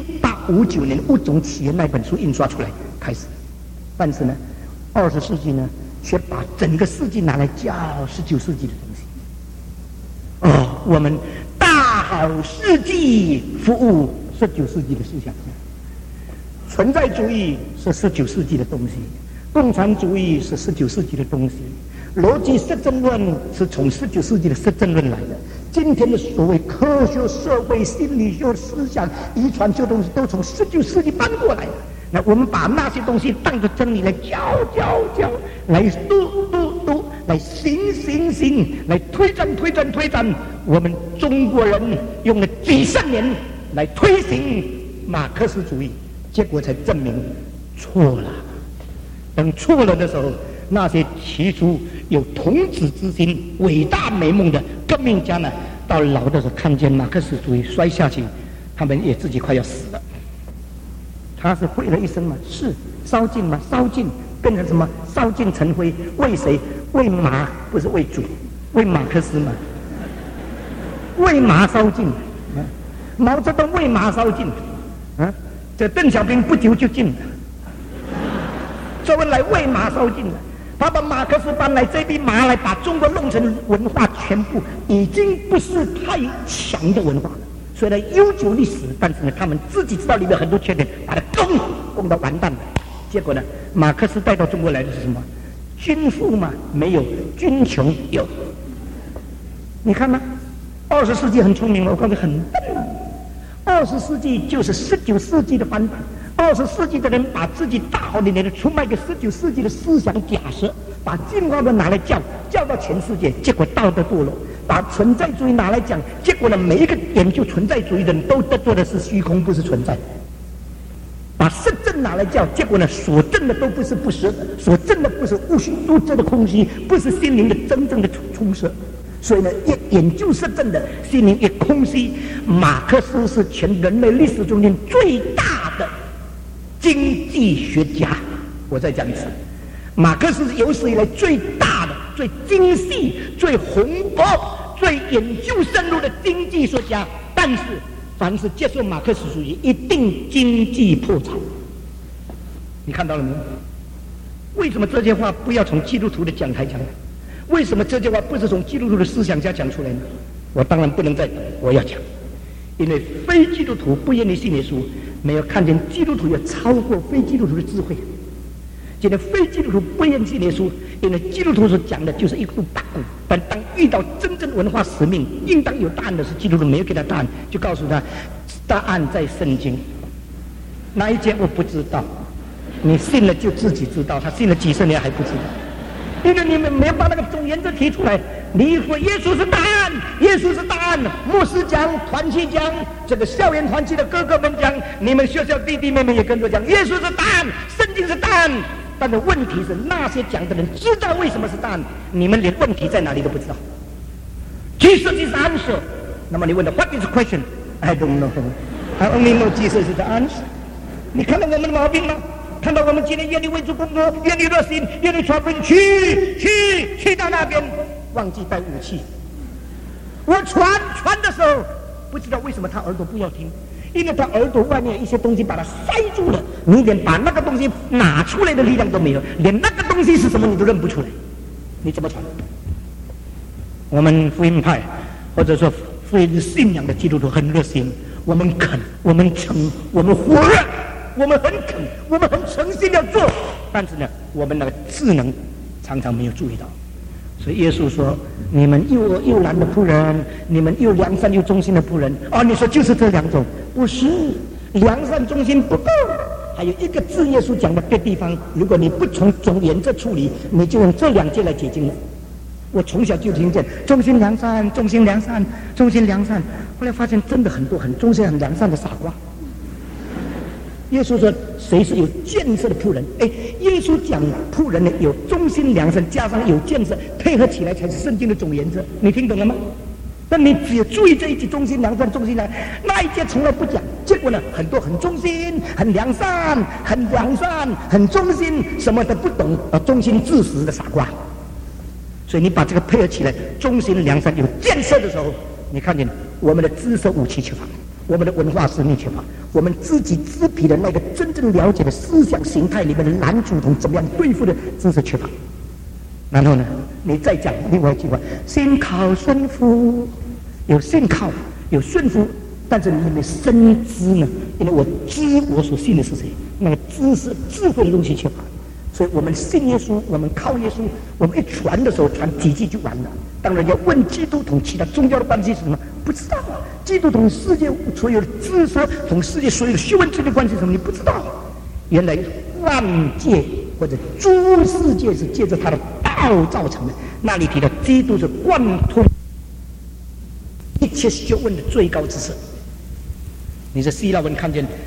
1859年《物种起源》那本书印刷出来开始。但是呢，20世纪呢，却把整个世纪拿来教19世纪的东西。我们大 20世纪服务19世纪的思想家。存在主义是19世纪的东西，共产主义是19世纪的东西，逻辑实证论是从19世纪的实证论来的。今天的所谓科学、社会、心理学、思想、遗传这东西都从19世纪搬过来的。那我们把那些东西当作真理来教，来读，来行，来推展。我们中国人用了几十年来推行马克思主义，结果才证明错了。等错了的时候，那些起初有童子之心、伟大美梦的革命家呢，到老的时候看见马克思主义摔下去，他们也自己快要死了。他是毁了一生嘛？是烧尽嘛？烧尽，变成什么？烧尽成灰。为谁？为马，不是为主，为马克思嘛？为马烧尽。毛泽东为马烧尽。这邓小平不久就尽了。周恩来为马烧尽了。他把马克思搬来，这匹马来把中国弄成文化全部已经不是太强的文化了。虽然悠久历史，但是呢，他们自己知道里面很多缺点，把它攻到完蛋了。结果呢，马克思带到中国来的是什么？军富嘛没有，军穷有。你看吗？20世纪很聪明了，我告诉你很笨。20世纪就是19世纪的翻版。20世纪的人把自己大好的年出卖给19世纪的思想假设，把进化论拿来教到全世界，结果道德堕落。把存在主义拿来讲，结果呢，每一个研究存在主义的人都得做的是虚空，不是存在。把实证拿来教，结果呢，所证的都不是不实，所证的不是物质的空虚，不是心灵的真正的充实。所以呢，越研究实证的心灵越空虚。马克思是全人类历史中间最大的经济学家。我再讲一次，马克思是有史以来最大的、最精细、最宏博、最研究深入的经济学家。但是凡是接受马克思主义，一定经济破产。你看到了没有？为什么这些话不要从基督徒的讲台讲？为什么这些话不是从基督徒的思想家讲出来呢？我当然不能再等，我要讲，因为非基督徒不愿意信耶稣，没有看见基督徒有超过非基督徒的智慧。今天非基督徒不愿意信耶稣，因为基督徒所讲的就是一股大鼓。但当遇到真正文化使命，应当有答案的是基督徒没有给他答案，就告诉他答案在圣经。哪一节我不知道，你信了就自己知道，他信了几十年还不知道。因为你们没有把那个总原则提出来。你说耶稣是答案，耶稣是答案，牧师讲，团契讲，这个校园团契的哥哥们讲，你们学校弟弟妹妹也跟着讲，耶稣是答案，圣经是答案。但是问题是，那些讲的人知道为什么是答案，你们连问题在哪里都不知道。Jesus is the answer。那么你问他 What is the question? I don't know. I only know Jesus is the answer。你看到我们的毛病吗？看到我们今天愿意为主工作，愿意热心，愿意传福音，去到那边，忘记带武器。我传的时候，不知道为什么他耳朵不要听，因为他耳朵外面有一些东西把它塞住了，你连把那个东西拿出来的力量都没有，连那个东西是什么你都认不出来，你怎么传？我们福音派或者说福音信仰的基督徒很热心，我们肯，我们诚，我们火热。我们很肯，我们很诚心要做，但是呢，我们那个智能常常没有注意到。所以耶稣说：“你们又恶又懒的仆人，你们又良善又忠心的仆人。”哦，你说就是这两种？不是，良善忠心不够，还有一个字，耶稣讲的对地方，如果你不从总原则处理，你就用这两节来解经了。我从小就听见忠心良善，忠心良善，忠心良善，后来发现真的很多很忠心很良善的傻瓜。耶稣说：“谁是有建设的仆人？”哎，耶稣讲仆人呢，有忠心良善，加上有建设，配合起来才是圣经的总原则。你听懂了吗？但你只有注意这一句忠心良善，忠心良善，那一节从来不讲。结果呢，很多很忠心、很良善、很良善、很忠心，什么都不懂，忠心自私的傻瓜。所以你把这个配合起来，忠心良善有建设的时候，你看见我们的知识武器缺乏。我们的文化使命缺乏，我们知己知彼的那个真正了解的思想形态里面的男主同怎么样对付的知识缺乏。然后呢，你再讲另外一句话：信靠顺服，有信靠， 有顺服，但是你有没有深知呢？因为我知我所信的是谁，那个知是智慧的东西缺乏。所以我们信耶稣，我们靠耶稣，我们一传的时候传几句就完了。当然要问基督同其他宗教的关系是什么？不知道啊。基督同世界所有的知说，同世界所有的学问之间的关系是什么？你不知道。原来万界或者诸世界是借着他的道造成的。那里提到基督是贯通一切学问的最高知识。你在希腊文看见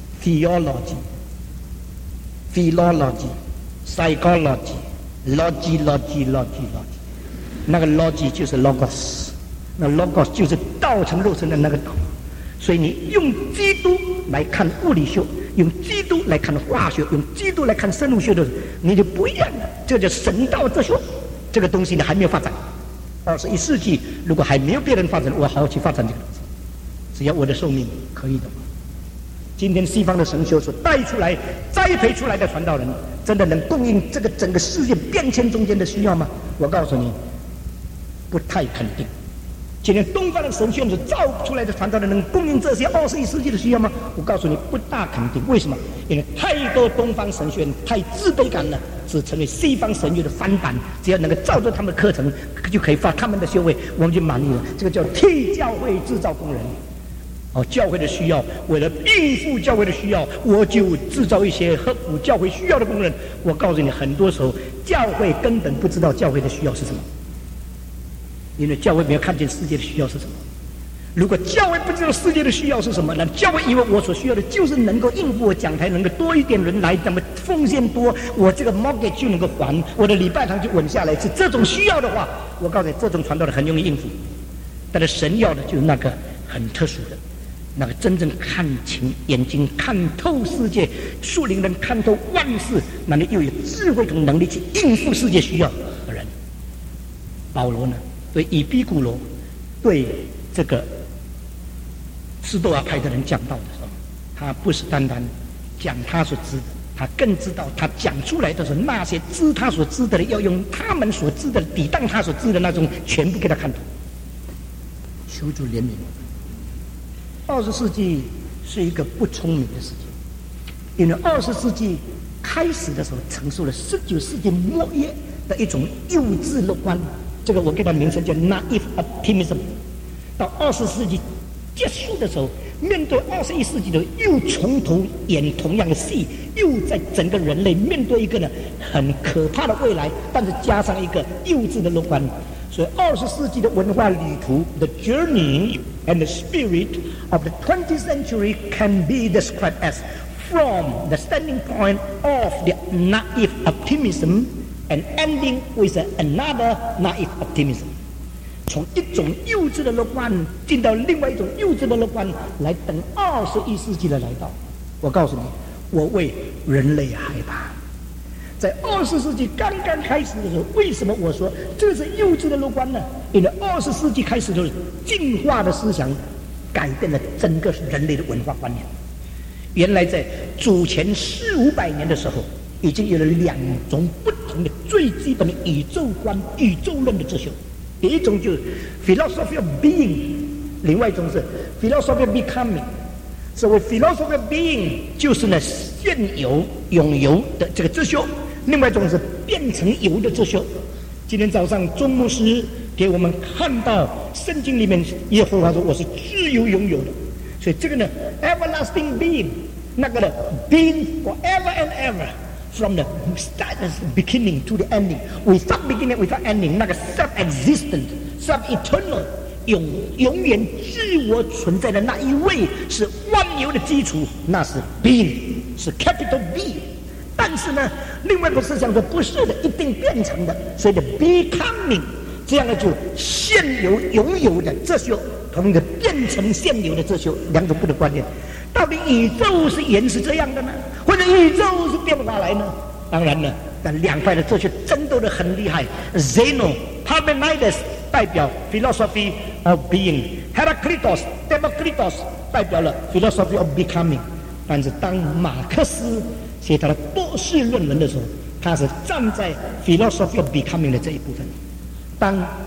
theology、philology、psychology、logy，那个 logy 就是 logos， 那 logos 就是道成肉身的那个道。所以你用基督来看物理学，用基督来看化学，用基督来看生物学的时候，你就不一样了。这叫神道哲学，这个东西呢还没有发展。21世纪如果还没有别人发展，我好好去发展这个东西。只要我的寿命可以的话，今天西方的神学所带出来、栽培出来的传道人，真的能供应这个整个世界变迁中间的需要吗？我告诉你，不太肯定。今天东方的神学所造出来的传道人能供应这些21世纪的需要吗？我告诉你，不大肯定。为什么？因为太多东方神学太自卑感了，只成为西方神学的翻版。只要能够照着他们的课程，就可以发他们的学位，我们就满意了。这个叫替教会制造工人。教会的需要，为了应付教会的需要，我就制造一些合乎教会需要的工人。我告诉你，很多时候教会根本不知道教会的需要是什么。因为教会没有看见世界的需要是什么。如果教会不知道世界的需要是什么，那教会以为我所需要的就是能够应付我讲台能够多一点人来，那么奉献多，我这个 mortgage 就能够还，我的礼拜堂就稳下来。是这种需要的话，我告诉你，这种传道的很容易应付。但是神要的就是那个很特殊的，那个真正看清眼睛、看透世界、属灵人看透万事，那里又有智慧同能力去应付世界需要的人。保罗呢？对以比古罗，对这个斯多亚派的人讲道的时候，他不是单单讲他所知的，他更知道他讲出来的时候，那些知他所知的人要用他们所知的抵挡他所知的那种，全部给他看透。求主怜悯我们。20世纪是一个不聪明的世界，因为20世纪开始的时候承受了19世纪末叶的一种幼稚乐观。这个我给它名称叫 naive optimism。到20世纪结束的时候，面对21世纪的又从头演同样的戏，又在整个人类面对一个呢很可怕的未来，但是加上一个幼稚的乐观。所以20世纪的文化旅途 ，the journey and the spirit of the 20th century can be described as from the standing point of the naive optimism。And ending with another naive optimism， 从一种幼稚的乐观进到另外一种幼稚的乐观，来等21世纪的来到。我告诉你，我为人类害怕。在20世纪刚刚开始的时候，为什么我说这是幼稚的乐观呢？因为20世纪开始就是进化的思想改变了整个人类的文化观念。原来在主前400-500年的时候，已经有了2种不同的最基本的宇宙观、宇宙论的哲学。第一种就是 philosophy of being， 另外一种是 philosophy of becoming。所谓 philosophy of being 就是呢现有、永有的这个哲学，另外一种是变成有的哲学。今天早上钟牧师给我们看到圣经里面耶和华说我是自由拥有的，所以这个呢 everlasting being， 那个呢 being forever and ever。From the start, beginning to the ending, without beginning, without ending， 那个 self-existent, self-eternal， 永远自我存在的那一位是万有的基础，那是 being， 是 capital B。但是呢，另外一个思想说不是的，一定变成的，所以的 becoming， 这样的就现有拥有的哲学同一个变成现有的哲学两种不同观念。到底宇宙是原是这样的呢，或者宇宙是变化来呢？当然了，但两派的哲学争斗得很厉害。Zeno Parmenides 代表 philosophy of being， Heraclitus Democritus 代表了 philosophy of becoming。但是当马克思写他的博士论文的时候，他是站在 philosophy of becoming 的这一部分。当达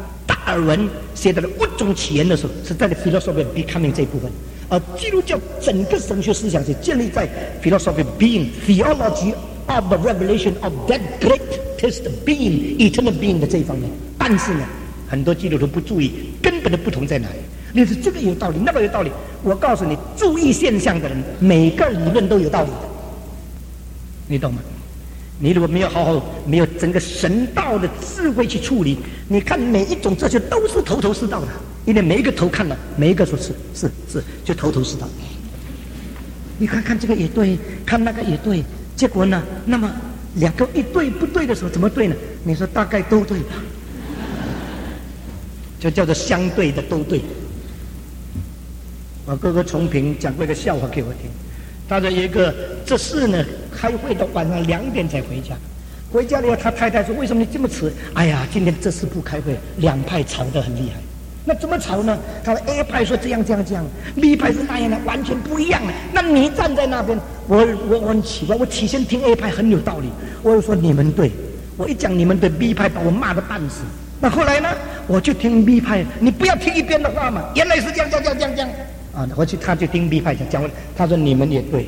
尔文写的物种起源的时候，是在 philosophy of becoming 这一部分。而基督教整个神学思想是建立在 philosophy of being, theology of the revelation of that greatest being, eternal being 的这一方面。但是呢，很多基督徒不注意根本的不同在哪里。你说这个有道理，那个有道理。我告诉你，注意现象的人，每个理论都有道理的，你懂吗？你如果没有好好，没有整个神道的智慧去处理，你看每一种哲学都是头头是道的，因为每一个头看了，每一个说是，就头头是道。你看这个也对，看那个也对，结果呢，那么两个一对不对的时候怎么对呢？你说大概都对吧？就叫做相对的都对。我哥哥崇平讲过一个笑话给我听。他说有一个这事呢，开会到晚上2点才回家。回家了以后，他太太说：“为什么你这么迟？”哎呀，今天这事不开会，两派吵得很厉害。那怎么吵呢？他说 A 派说这样，B 派是那样的，完全不一样的。那你站在那边，我很奇怪，我起先听 A 派很有道理，我就说你们对，我一讲你们对 B 派把我骂得半死。那后来呢，我就听 B 派，你不要听一边的话嘛，原来是这样。啊，他就听 B 派讲，他说你们也对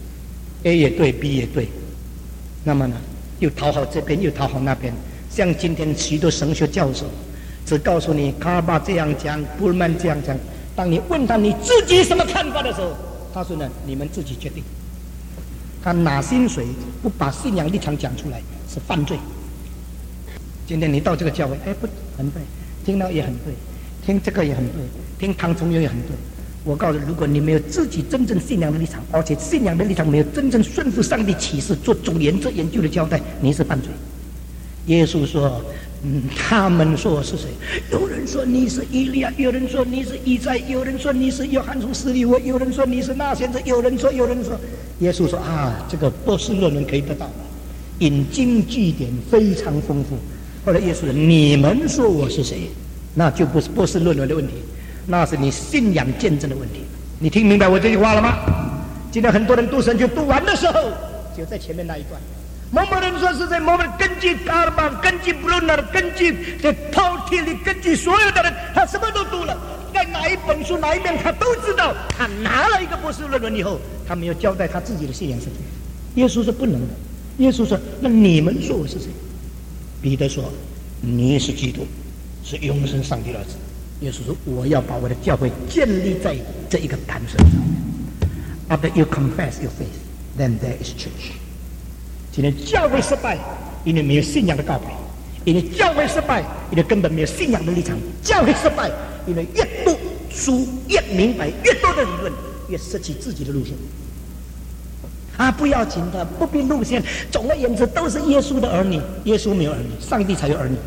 ，A 也对 ，B 也对，那么呢，又讨好这边，又讨好那边。像今天许多神学教授，只告诉你卡尔巴这样讲，布尔曼这样讲。当你问他你自己什么看法的时候，他说呢，你们自己决定。他拿薪水不把信仰立场讲出来是犯罪。今天你到这个教会，不很对，听到也很对，听这个也很对，听唐崇荣也很对。我告诉你，如果你没有自己真正信仰的立场，而且信仰的立场没有真正顺服上帝启示，做总研究的交代，你是犯罪。耶稣说：“他们说是谁？有人说你是以利亚，有人说你是以赛，有人说你是约翰从死里复活，有人说你是那先知，有人说。”耶稣说：“这个波士论文可以得到，引经据典非常丰富。”后来耶稣说：“你们说我是谁？那就不是波士论文的问题。”那是你信仰见证的问题，你听明白我这句话了吗？今天很多人读神学读完的时候，就在前面那一段，某某人说是在某某根据卡尔巴、根据布鲁纳、根据这 Paul Tillich、根据所有的人，他什么都读了，在哪一本书哪一面他都知道。他拿了一个博士论文以后，他没有交代他自己的信仰是什么。耶稣说不能的。耶稣说：“那你们说我是谁？”彼得说：“你是基督，是永生上帝的儿子。”耶稣说：“我要把我的教会建立在这一个磐石上。After you confess your faith, then there is church。”今天教会失败，因为没有信仰的告白；因为教会失败，因为根本没有信仰的立场；教会失败，因为越读书越明白，越多的理论，越失去自己的路线。不要紧的，不必路线。总而言之，都是耶稣的儿女。耶稣没有儿女，上帝才有儿女。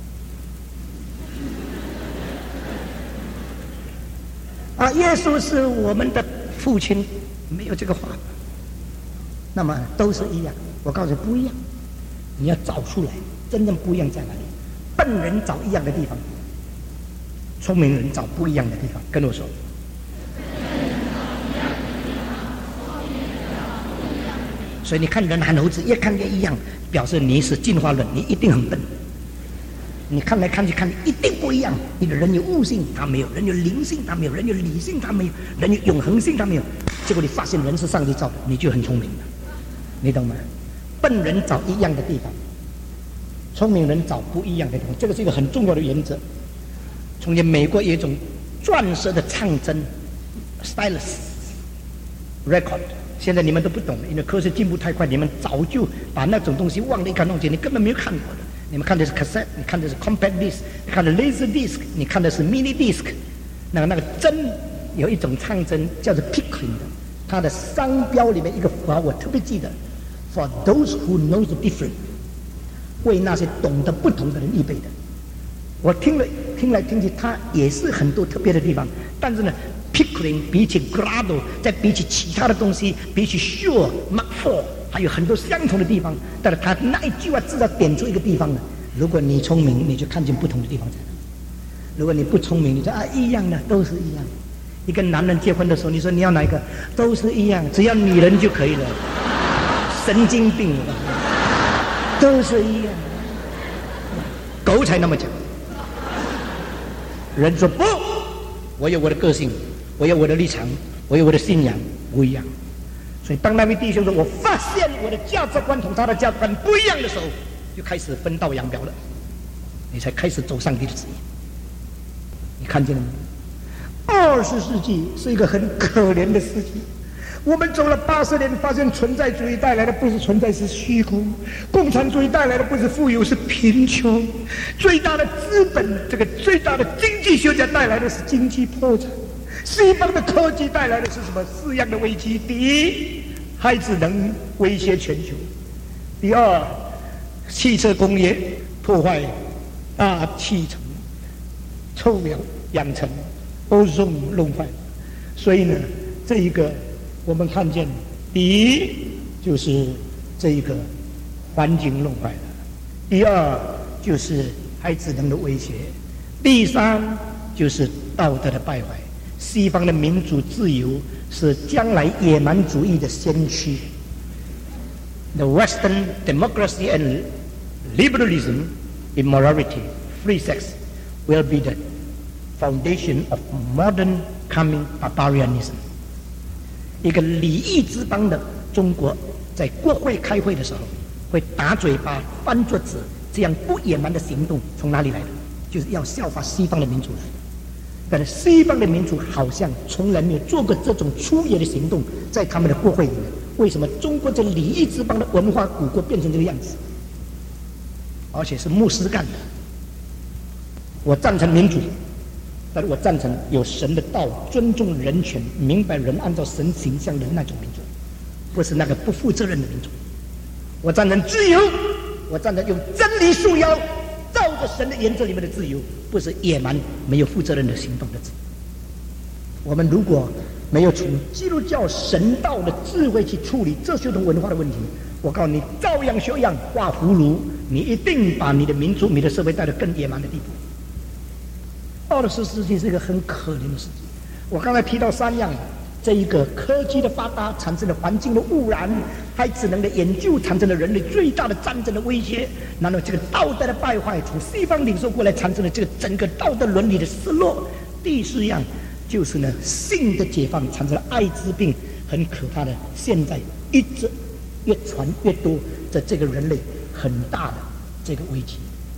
耶稣是我们的父亲，没有这个话。那么都是一样，我告诉你不一样，你要找出来，真正不一样在哪里？笨人找一样的地方，聪明人找不一样的地方。跟我说，所以你看人和猴子越看越一样，表示你是进化论，你一定很笨。你看来看去看一定不一样，你的人有悟性他没有，人有灵性他没有，人有理性他没有，人有永恒性他没有。结果你发现人是上帝造的，你就很聪明了，你懂吗？笨人找一样的地方，聪明人找不一样的地方，这个是一个很重要的原则。从前美国有一种钻石的唱针 stylus record， 现在你们都不懂了，因为科学进步太快，你们早就把那种东西忘得一干二净，你根本没有看过的。你们看的是 cassette， 你看的是 compact disc， 你看的 laser disc， 你看的是 mini disc。那个针有一种唱针叫做 Pickering 的，它的商标里面一个符号我特别记得 ，for those who know the difference， 为那些懂得不同的人预备的。我听来听去，它也是很多特别的地方，但是呢 ，Pickering 比起 Grado， 再比起其他的东西，比起 Shure、Mark IV。还有很多相同的地方，但是他那一句话至少点出一个地方呢。如果你聪明，你就看见不同的地方在哪；如果你不聪明，你说一样的，都是一样。一个男人结婚的时候，你说你要哪一个，都是一样，只要女人就可以了。神经病了，都是一样。狗才那么讲。 人说不，我有我的个性，我有我的立场，我有我的信仰，不一样。所以当那位弟兄说我发现我的价值观同他的价值观不一样的时候，就开始分道扬镳了，你才开始走上帝的旨意。你看见了吗？20世纪是一个很可怜的世纪，我们走了80年，发现存在主义带来的不是存在，是虚空；共产主义带来的不是富有，是贫穷；最大的资本，这个最大的经济学家带来的是经济破产；西方的科技带来的是什么？4样的危机：第一，孩子能威胁全球；第二，汽车工业破坏大气层，臭氧扬尘，ozone弄坏。所以呢，这一个我们看见，第一就是这一个环境弄坏了，第二就是孩子能的威胁，第三就是道德的败坏。西方的民主自由是将来野蛮主义的先驱。The Western democracy and liberalism, immorality, free sex will be the foundation of modern coming barbarianism。一个礼义之邦的中国，在国会开会的时候，会打嘴巴、翻桌子，这样不野蛮的行动从哪里来的？就是要效法西方的民主来的。但是西方的民主好像从来没有做过这种粗野的行动，在他们的国会里面。为什么中国这礼义之邦的文化古国变成这个样子？而且是牧师干的。我赞成民主，但是我赞成有神的道，尊重人权，明白人按照神形象的那种民主，不是那个不负责任的民主。我赞成自由，我赞成用真理束腰，照着神的原则里面的自由，不是野蛮没有负责任的行动的自由。我们如果没有从基督教神道的智慧去处理这些种文化的问题，我告诉你，照样学样画葫芦，你一定把你的民族、你的社会带到更野蛮的地步。20世纪是一个很可怜的世纪。我刚才提到3样，这一个科技的发达产生了环境的污染，还智能的研究产生了人类最大的战争的威胁，然后这个道德的败坏从西方领受过来产生了这个整个道德伦理的失落。第4样就是呢，性的解放产生了艾滋病，很可怕的，现在一直越传越多，这个人类很大的这个危机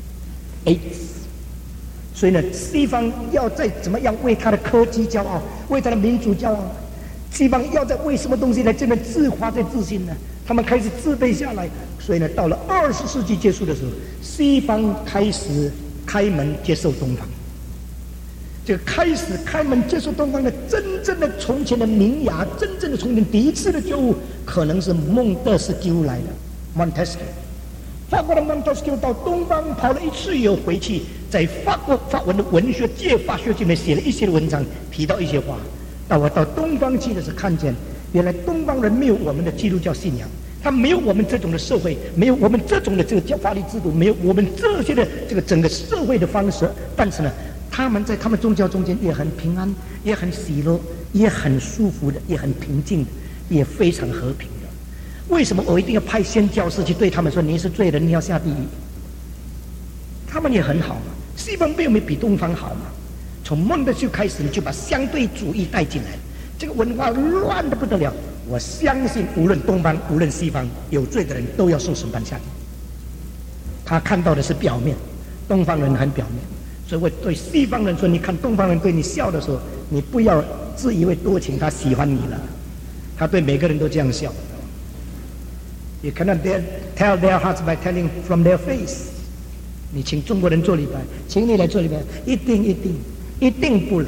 ，AIDS。所以呢，西方要再怎么样为他的科技骄傲，为他的民主骄傲，西方要在为什么东西来这边自夸在自信呢？他们开始自卑下来。所以呢，到了20世纪结束的时候，西方开始开门接受东方。这个开始开门接受东方的真正的从前的名牙，真正的从前第一次的觉悟，可能是孟德斯鸠来的 Montesquieu。法国的 Montesquieu 到东方跑了1次以后回去，在法文的文学界、法学界里面写了一些文章，提到一些话。到我到东方去的时候，看见原来东方人没有我们的基督教信仰，他没有我们这种的社会，没有我们这种的这个法律制度，没有我们这些的这个整个社会的方式。但是呢，他们在他们宗教中间也很平安，也很喜乐，也很舒服的，也很平静的，也非常和平的。为什么我一定要派宣教士去对他们说你是罪人，你要下地狱？他们也很好嘛，西方并没有比东方好嘛。从孟德斯鸠开始，你就把相对主义带进来，这个文化乱得不得了。我相信无论东方无论西方，有罪的人都要受审判下地。他看到的是表面，东方人很表面。所以我对西方人说，你看东方人对你笑的时候，你不要自以为多情，他喜欢你了。他对每个人都这样笑。You cannot tell their hearts by telling from their face。你请中国人做礼拜，请你来做礼拜，一定不来。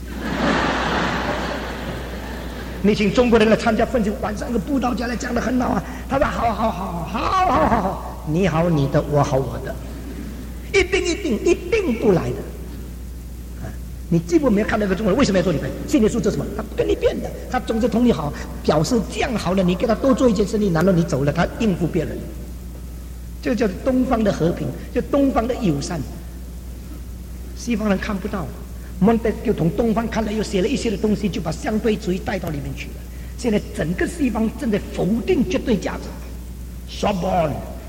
你请中国人来参加奋斗，晚上一个布道家来讲得很好啊，他说好，你好你的，我好我的。一定不来的。你几乎没有看到一个中国人为什么要做礼拜？信耶稣做什么？他不跟你辩的，他总是同你好，表示这样好了，你给他多做一件生意，然后你走了，他应付别人。这叫东方的和平，就东方的友善。西方人看不到，孟德斯鸠从东方看了，又写了一些的东西，就把相对主义带到里面去了。现在整个西方正在否定绝对价值。Sorbonne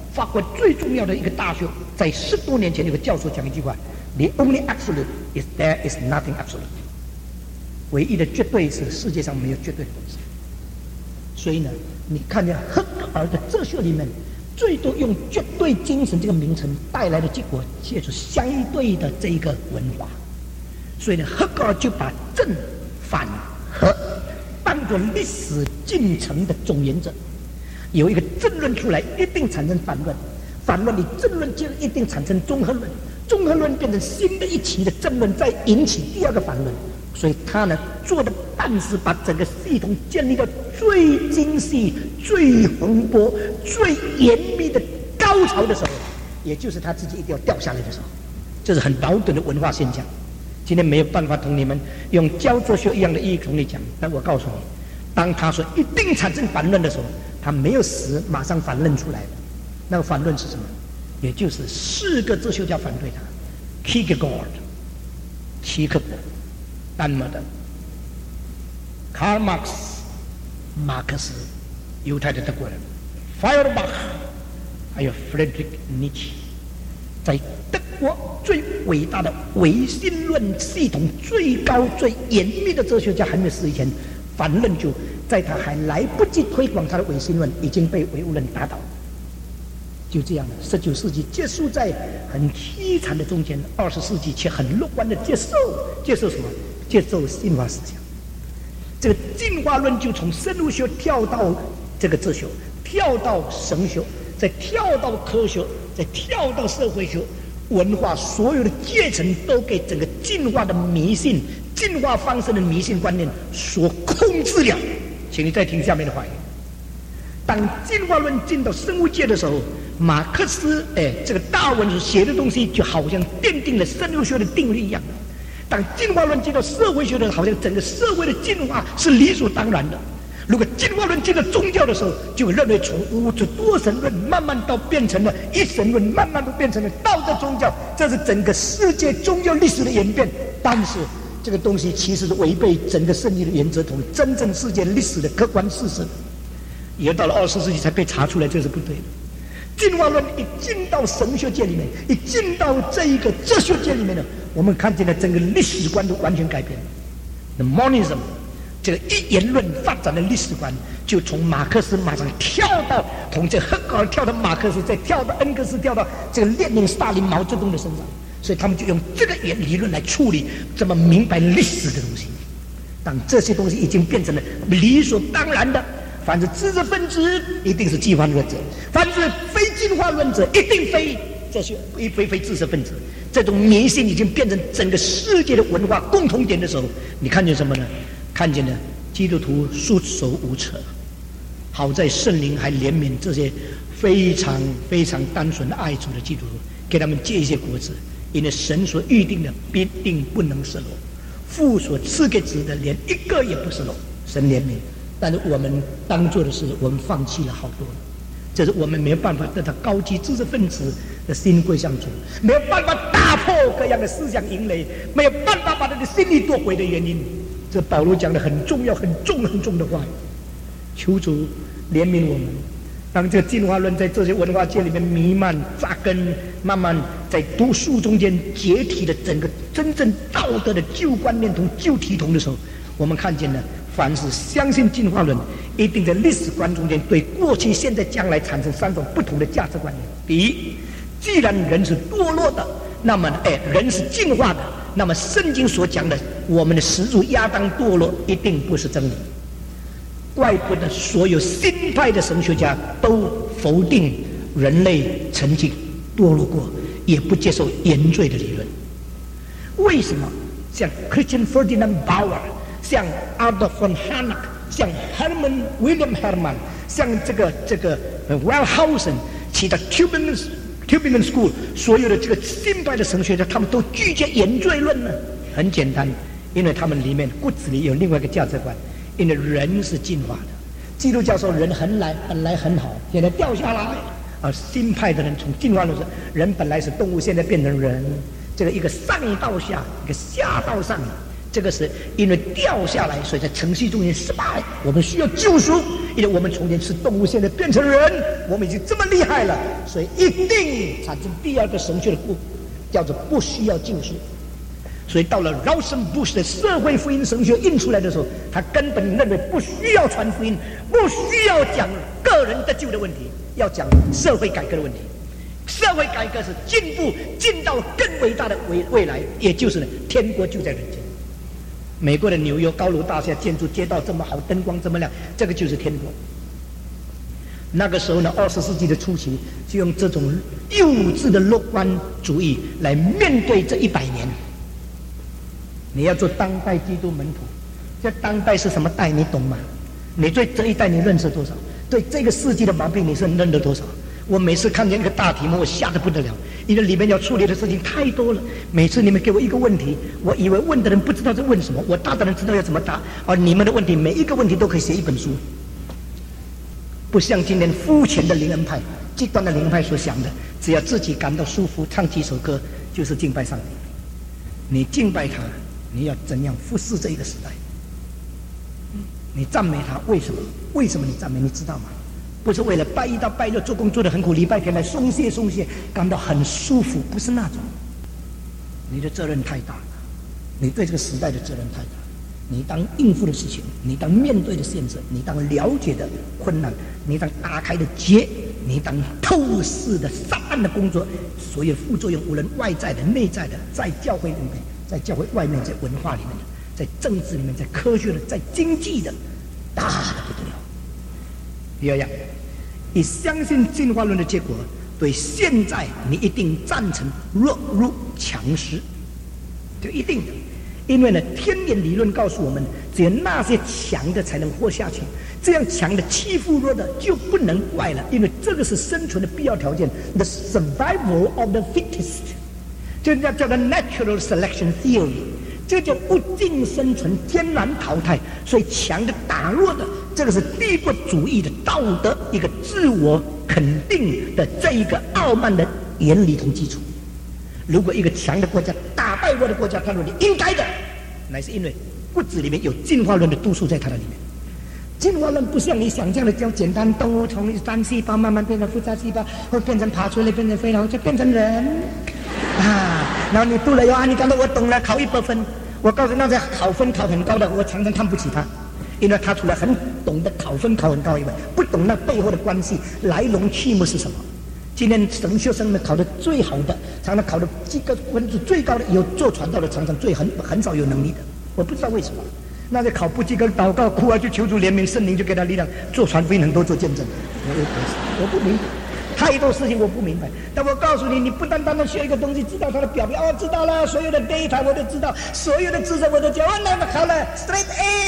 法国最重要的一个大学，在10多年前有个教授讲一句话 ：“The only absolute is there is nothing absolute。”唯一的绝对是世界上没有绝对的东西。所以呢，你看见黑格尔的哲学里面，最多用绝对精神这个名称带来的结果，就是相对的这一个文化。所以呢，黑格尔就把正反合当作历史进程的总原则。有一个正论出来，一定产生反论；反论你正论就一定产生综合论，综合论变成新的一期的正论，再引起第二个反论。所以他呢做的办事，把整个系统建立到最精细、最宏博、最严密的高潮的时候，也就是他自己一定要掉下来的时候，这是很矛盾的文化现象。今天没有办法同你们用教哲学一样的意义同你讲，但我告诉你，当他说一定产生反论的时候，他没有死，马上反论出来了。那个反论是什么？也就是4个哲学家反对他 ：Kierkegaard、齐克伯、丹麦的卡尔马克思、马克思，犹太的德国人 Feuerbach， 还有 Friedrich Nietzsche， 在德国最伟大的唯心论系统最高最严密的哲学家还没有死以前，反论就在他还来不及推广他的唯心论，已经被唯物论打倒。就这样了，19世纪结束在很凄惨的中间，20世纪却很乐观的接受什么？接受进化思想。这个进化论就从生物学跳到这个哲学，跳到神学，再跳到科学，再跳到社会学，文化所有的阶层都给整个进化的迷信、进化方式的迷信观念所控制了。请你再听下面的话语。当进化论进到生物界的时候，马克思这个大文写的东西就好像奠定了生物学的定律一样。当进化论进到社会学的，好像整个社会的进化是理所当然的。如果进化论进到宗教的时候，就认为从无主多神论慢慢到变成了一神论，慢慢都变成了道德宗教，这是整个世界宗教历史的演变。但是这个东西其实是违背整个圣经的原则同真正世界历史的客观事实，也到了20世纪才被查出来，这是不对的。进化论一进到神学界里面，一进到这一个哲学界里面呢，我们看见了整个历史观都完全改变了。The Monism 这个一言论发展的历史观，就从马克思马上跳到从这黑格尔跳到马克思，再跳到恩格斯，跳到这个列宁、斯大林、毛泽东的身上。所以他们就用这个理论来处理这么明白历史的东西。当这些东西已经变成了理所当然的，凡是知识分子一定是进化论者，凡是非进化论者一定非这些非知识分子。这种迷信已经变成整个世界的文化共同点的时候，你看见什么呢？看见了基督徒束手无策。好在圣灵还怜悯这些非常非常单纯的爱主的基督徒，给他们结一些果子，因为神所预定的必定不能失落，父所赐给子的连一个也不失落。神怜悯，但是我们当做的是我们放弃了好多了，这是我们没有办法得到高级知识分子的心归向主，没有办法打破各样的思想营垒，没有办法把他的心理夺回的原因。这保罗讲的很重要、很重的话，求主怜悯我们。当这个进化论在这些文化界里面弥漫扎根，慢慢在读书中间解体的整个真正道德的旧观念同旧体统的时候，我们看见了，凡是相信进化论，一定在历史观中间对过去、现在、将来产生3种不同的价值观念。第一，既然人是堕落的，那么人是进化的，那么圣经所讲的我们的始祖亚当堕落一定不是真理。怪不得所有新派的神学家都否定人类曾经堕落过，也不接受原罪的理论。为什么？像 Christian Ferdinand Bauer， 像 Adolf von Harnack， 像 William Hermann， 像这个Wellhausen， 其他 Tübingen School 所有的这个新派的神学家，他们都拒绝原罪论呢？很简单，因为他们里面骨子里有另外一个价值观。因为人是进化的，基督教说人本来很好，现在掉下来。而新派的人从进化论说，人本来是动物，现在变成人。这个一个上到下，一个下到上，这个是因为掉下来，所以在程序中间失败。我们需要救赎， 因为我们从前是动物，现在变成人，我们已经这么厉害了，所以一定产生第二个神学的叫做不需要救赎。所以到了 Rauschenbusch 的社会福音神学印出来的时候，他根本认为不需要传福音，不需要讲个人得救的问题，要讲社会改革的问题。社会改革是进步，进到更伟大的未来，也就是呢，天国就在人间。美国的纽约高楼大厦建筑，街道这么好，灯光这么亮，这个就是天国。那个时候呢，20世纪的初期，就用这种幼稚的乐观主义来面对这100年。你要做当代基督门徒，这当代是什么代？你懂吗？你对这一代你认识多少？对这个世纪的毛病你是认得多少？我每次看见一个大题目，我吓得不得了，因为里面要处理的事情太多了。每次你们给我一个问题，我以为问的人不知道在问什么，我答的人知道要怎么答，而你们的问题每一个问题都可以写一本书。不像今天肤浅的灵恩派、极端的灵恩派所想的，只要自己感到舒服，唱几首歌就是敬拜上帝。你敬拜他，你要怎样服侍这一个时代？你赞美他，为什么？为什么你赞美？你知道吗？不是为了拜一到拜六做工作得很苦，礼拜天来松懈，感到很舒服，不是那种。你的责任太大了，你对这个时代的责任太大，你当应付的事情，你当面对的限制，你当了解的困难，你当打开的结，你当透视的撒旦的工作，所有副作用，无论外在的、内在的，在教会里面，在教会外面，在文化里面的，在政治里面，在科学的，在经济的，大的不得了。第二样，你相信进化论的结果，对现在你一定赞成弱肉强食，就一定的。因为呢，天演理论告诉我们，只有那些强的才能活下去，这样强的欺负弱的就不能怪了，因为这个是生存的必要条件 ，the survival of the fittest， 这叫做 natural selection theory， 这叫物竞生存、天然淘汰，所以强的打弱的，这个是帝国主义的道德一个自我肯定的这一个傲慢的原理同基础。如果一个强的国家打败弱的国家，他说你应该的，乃是因为骨子里面有进化论的督促在他的里面。进化论不像你想象的这样简单，动物从单细胞慢慢变成复杂细胞，会变成爬出来，变成飞，然后就变成人啊。然后你读了以后，你感到我懂了，考100分。我告诉那些考分考很高的，我常常看不起他，因为他除了很懂得考分考很高以外，不懂那背后的关系、来龙去脉是什么。今天神学生们考得最好的，常常考的这个分数最高的，有做传道的常常很少有能力的，我不知道为什么。那些考不及格祷告哭啊，就求主怜悯，圣灵就给他力量，做传福音很多做见证。我不明白，太多事情我不明白。但我告诉你，你不单单的学一个东西，知道它的表面，知道了，所有的 data 我都知道，所有的知识我都讲，那么考了 straight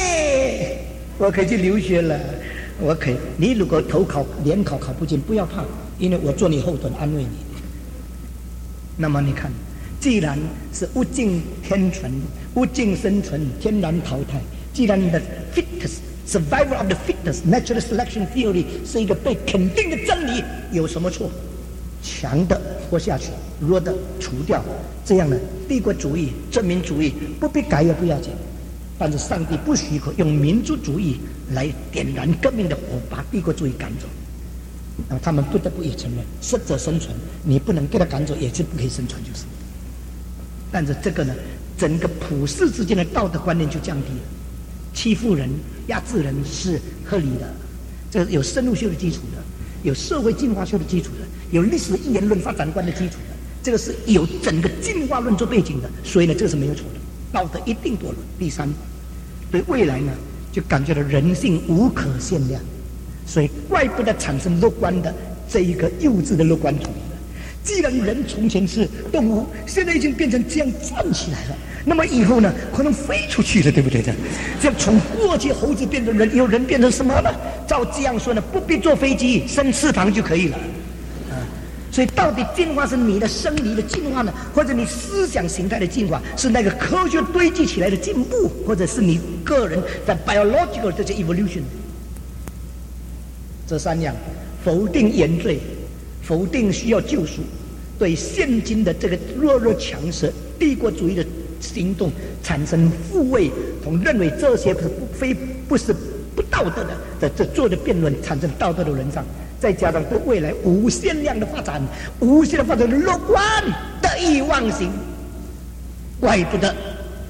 A， 我可以去留学了。我可以，你如果投考联考考不进，不要怕，因为我做你后盾，安慰你。那么你看，既然是物竞天存、物竞生存、天然淘汰，既然的 fittest survival of the fittest natural selection theory 是一个被肯定的真理，有什么错？强的活下去，弱的除掉，这样的帝国主义、殖民主义不必改也不要紧。但是上帝不许可用民族主义来点燃革命的火，把帝国主义赶走。然后他们不得不也承认，适者生存，你不能给他赶走，也是不可以生存，就是。但是这个呢，整个普世之间的道德观念就降低了，欺负人、压制人是合理的，这有生物学的基础的，有社会进化学的基础的，有历史一元论发展观的基础的，这个是有整个进化论做背景的，所以呢，这个是没有错的，道德一定堕落。第三，对未来呢，就感觉到人性无可限量，所以怪不得产生乐观的这一个幼稚的乐观主义了。既然人从前是动物，现在已经变成这样站起来了，那么以后呢，可能飞出去了，对不对的？这样从过去猴子变成人，以后人变成什么呢？照这样说呢，不必坐飞机，升翅膀就可以了。所以到底进化是你的生理的进化呢，或者你思想形态的进化，是那个科学堆积起来的进步，或者是你个人的 biological 这些 evolution？ 这三样，否定原罪，否定需要救赎，对现今的这个弱肉强食帝国主义的行动产生复位，同认为这些不是不道道德的这做的辩论产生道德的沦丧，再加上对未来无限量的发展、无限的发展的乐观、得意忘形，怪不得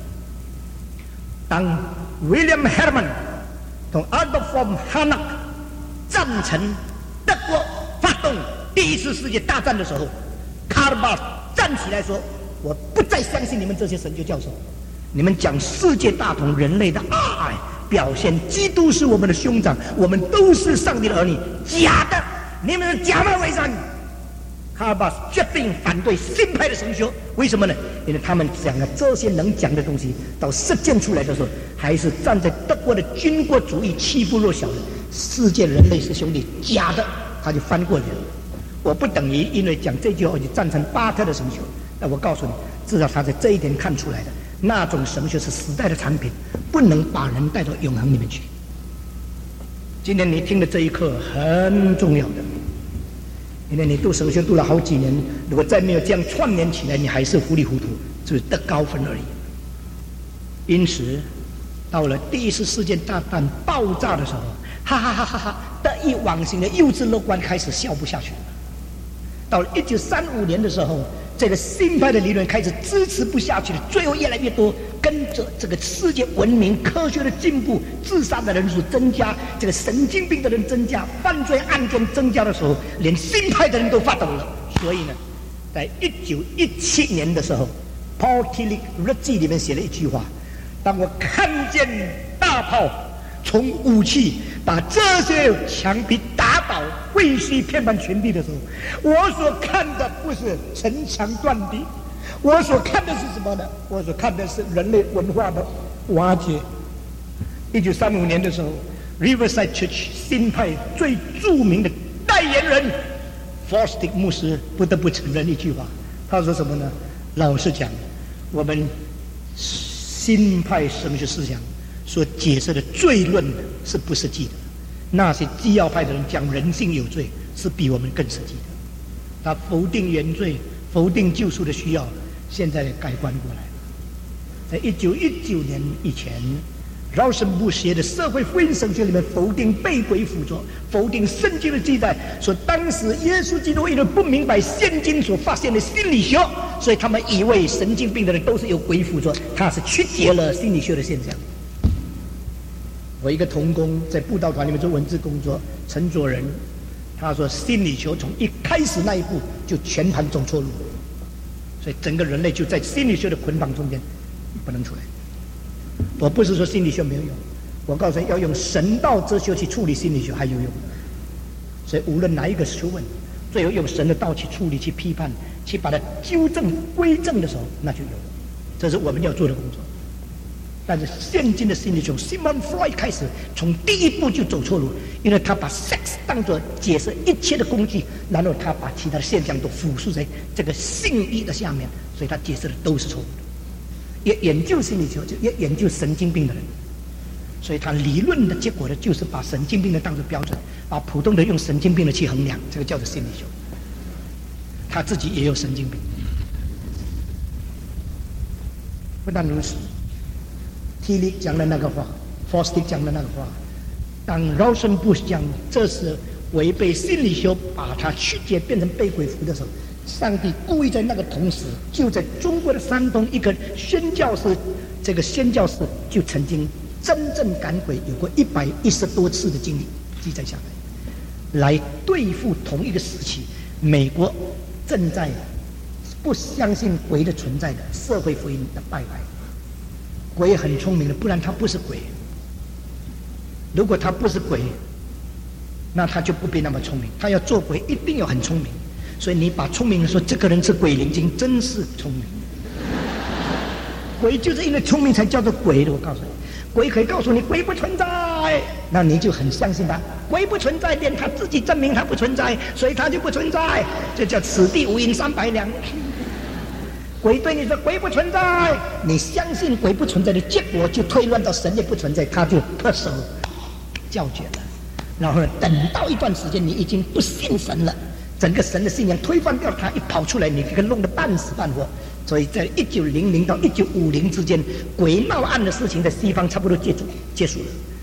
当 William Herman 同 Adolf von Harnack 赞成德国发动第一次世界大战的时候，卡尔巴斯站起来说：“我不再相信你们这些神学教授，你们讲世界大同、人类的爱，表现基督是我们的兄长，我们都是上帝的儿女，假的，你们是假冒伪善。”卡尔巴斯决定反对新派的神学，为什么呢？因为他们讲的这些能讲的东西，到实践出来的时候，还是站在德国的军国主义欺负弱小的世界人类是兄弟，假的，他就翻过脸了。我不等于因为讲这句话就赞成巴特的神学，但我告诉你，至少他在这一点看出来的，那种神学是时代的产品，不能把人带到永恒里面去。今天你听的这一课很重要的，因为你读神学读了好几年，如果再没有这样串联起来，你还是糊里糊涂，只是得高分而已。因此，到了第一次世界大战爆炸的时候，哈哈哈哈哈，得意忘形的幼稚乐观开始笑不下去了。到了1935年的时候，这个新派的理论开始支持不下去了，最后越来越多，跟着这个世界文明科学的进步，自杀的人数增加，这个神经病的人增加，犯罪案件增加的时候，连新派的人都发抖了。所以呢，在1917年的时候 ，Paul Tillich 日记里面写了一句话：当我看见大炮从武器把这些墙壁打倒、废墟遍满全地的时候，我所看的不是城墙断壁，我所看的是什么呢？我所看的是人类文化的瓦解。1935年的时候 ，Riverside Church 新派最著名的代言人 Fosdick 牧师不得不承认一句话，他说什么呢？老实讲，我们新派神学思想所解释的罪论是不实际的，那些基要派的人讲人性有罪是比我们更实际的。他否定原罪，否定救赎的需要，现在改观过来了。在1919年以前，饶森布写的社会福音神学里面否定被鬼附着，否定圣经的记载，说当时耶稣基督因为不明白现今所发现的心理学，所以他们以为神经病的人都是有鬼附着，他是曲解了心理学的现象。我一个同工在布道团里面做文字工作，陈卓仁，他说心理学从一开始那一步就全盘走错路，所以整个人类就在心理学的捆绑中间不能出来。我不是说心理学没有用，我告诉你要用神道哲学去处理心理学还有用。所以无论哪一个学问，最后用神的道去处理、去批判、去把它纠正、归正的时候，那就有了。这是我们要做的工作。但是现今的心理学 ，Sigmund Freud 开始从第一步就走错路，因为他把 sex 当作解释一切的工具，然后他把其他的现象都俯视在这个性意的下面，所以他解释的都是错误的。也研究心理学，就也研究神经病的人，所以他理论的结果呢，就是把神经病的当作标准，把普通的用神经病的去衡量，这个叫做心理学。他自己也有神经病。不但如此。Tillich 讲的那个话 ，Fosdick 讲的那个话，当 Rosenbusch 讲这是违背心理学，把它曲解变成被鬼附的时候，上帝故意在那个同时，就在中国的山东一个宣教士，这个宣教士就曾经真正赶鬼，有过110多次的经历记载下来，来对付同一个时期美国正在不相信鬼的存在的社会福音的败坏。鬼很聪明的，不然他不是鬼。如果他不是鬼，那他就不必那么聪明。他要做鬼，一定要很聪明。所以你把聪明人说这个人是鬼灵精，真是聪明。鬼就是因为聪明才叫做鬼的。我告诉你，鬼可以告诉你鬼不存在，那你就很相信他。鬼不存在，连他自己证明他不存在，所以他就不存在。这叫此地无银300两。鬼对你说鬼不存在，你相信鬼不存在的结果就推论到神也不存在，他就拍手叫绝了。然后呢，等到一段时间你已经不信神了，整个神的信仰推翻掉，他一跑出来，你给他弄得半死半活。所以在1900到1950之间，鬼闹案的事情在西方差不多结束了。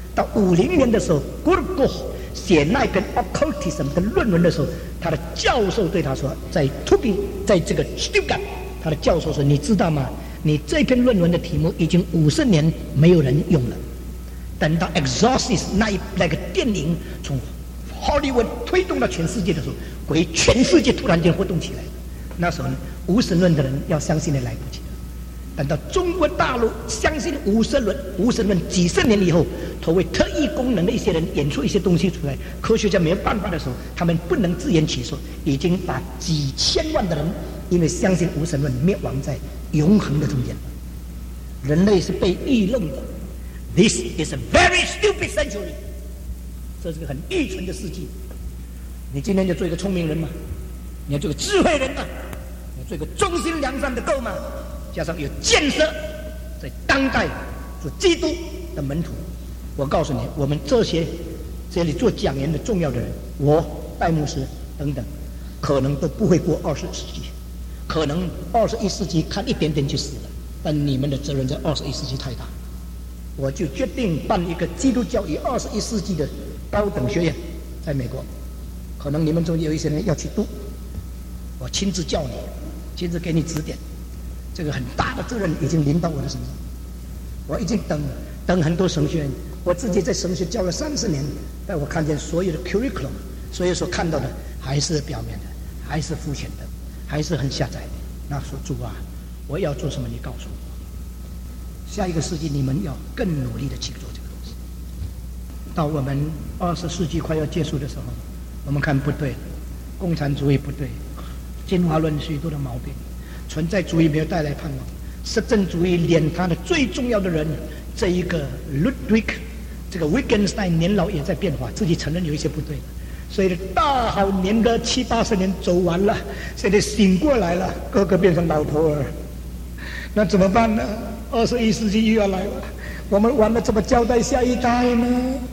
到50年的时候 Gurko 写那篇 occultism 的论文的时候，他的教授对他说，在 Tubing 在这个 Stuttgart， 他的教授说，你知道吗？你这篇论文的题目已经50年没有人用了。等到 Exorcist 那个电影从 Hollywood 推动到全世界的时候，全世界突然间活动起来了。那时候无神论的人要相信的来不及了。等到中国大陆相信无神论几十年以后，所谓特异功能的一些人演出一些东西出来，科学家没有办法的时候，他们不能自圆其说，已经把几千万的人因为相信无神论灭亡在永恒的中间。人类是被愚弄的。This is a very stupid century。这是个很愚蠢的世纪。你今天就做一个聪明人吗？你要做个智慧人吗？你要做一个忠心良善的够吗？加上有建设，在当代做基督的门徒。我告诉你，我们这里做讲员的重要的人，我戴牧师等等，可能都不会过20世纪，可能21世纪看一点点就死了。但你们的责任在21世纪太大。我就决定办一个基督教与21世纪的高等学院，在美国，可能你们中间有一些人要去读，我亲自教你，亲自给你指点。这个很大的责任已经临到我的身上，我已经等很多神学院，我自己在神学教了30年，但我看见所有的 curriculum， 所有所看到的还是表面的，还是肤浅的，还是很狭窄的。那说主啊，我要做什么？你告诉我。下一个世纪你们要更努力的去做这个东西。到我们20世纪快要结束的时候，我们看不对，共产主义不对，进化论许多的毛病，存在主义没有带来盼望，实证主义连他的最重要的人这一个 Ludwig 这个 Wittgenstein 年老也在变化，自己承认有一些不对了，所以大好年个70、80年走完了，现在醒过来了，个个变成老头儿，那怎么办呢？21世纪又要来了，我们完了怎么交代下一代呢？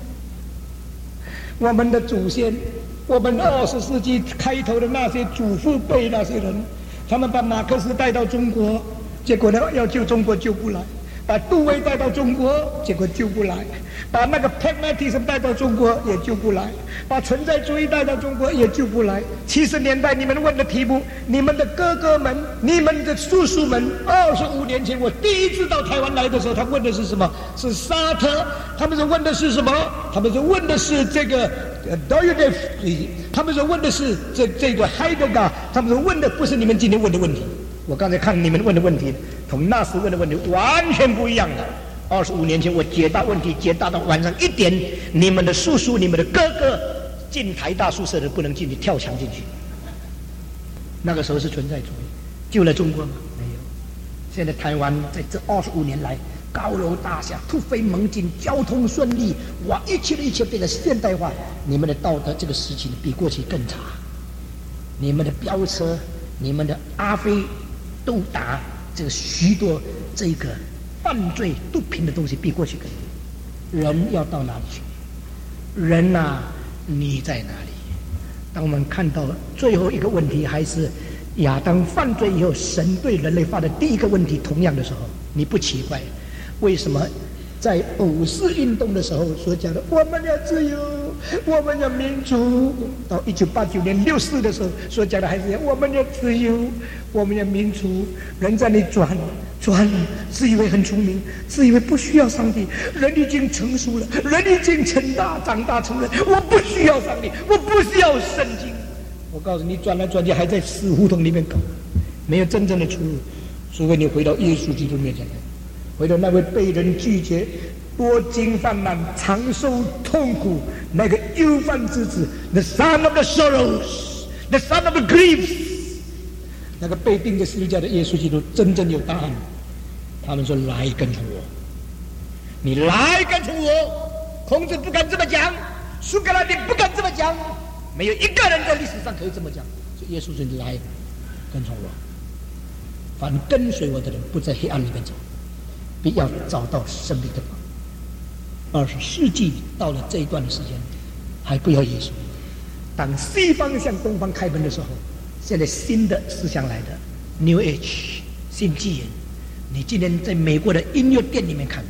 我们的祖先，我们20世纪开头的那些祖父辈那些人，他们把马克思带到中国，结果呢要救中国救不来；把杜威带到中国，结果救不来；把那个 pragmatism 带到中国也救不来；把存在主义带到中国也救不来。70年代你们问的题目，你们的哥哥们、你们的叔叔们，25年前我第一次到台湾来的时候，他问的是什么？是沙特。他们说问的是什么？他们说问的是这个Dostoevsky，他们说问的是这个 Heidegger， 他们说问的不是你们今天问的问题。我刚才看你们问的问题，同那时问的问题完全不一样的。25年前我解答问题，解答到晚上1点，你们的叔叔、你们的哥哥进台大宿舍的不能进去，跳墙进去。那个时候是存在主义，救了中国吗？没有。现在台湾在这25年来，高楼大厦、突飞猛进、交通顺利，哇，一切的一切变得现代化。你们的道德这个时期比过去更差，你们的飙车、你们的阿飞、斗打，这个许多这个犯罪毒品的东西比过去更多。人要到哪里去？人啊，你在哪里？当我们看到最后一个问题，还是亚当犯罪以后，神对人类发的第一个问题同样的时候，你不奇怪为什么在50运动的时候所讲的我们要自由，我们要民主，到1989年64的时候所讲的还是我们要自由，我们要民主。人在那里转，自以为很聪明，自以为不需要上帝。人已经成熟了，人已经长大成人，我不需要上帝，我不需要圣经。我告诉你，转来转去还在死胡同里面搞，没有真正的出路，除非你回到耶稣基督面前来，回到那位被人拒绝、多经患难、长受痛苦那个忧患之子 ，the son of the sorrows， the son of the griefs， 那个被钉在十字架的耶稣基督真正有答案。他们说：“来跟从我，你来跟从我。”孔子不敢这么讲，苏格拉底不敢这么讲，没有一个人在历史上可以这么讲。所以耶稣说：“你来跟从我，凡跟随我的人，不在黑暗里面走，必要找到生命的光。”20世纪到了这一段的时间，还不要耶稣。当西方向东方开门的时候，现在新的思想来的 New Age 新纪元。你今天在美国的音乐店里面看，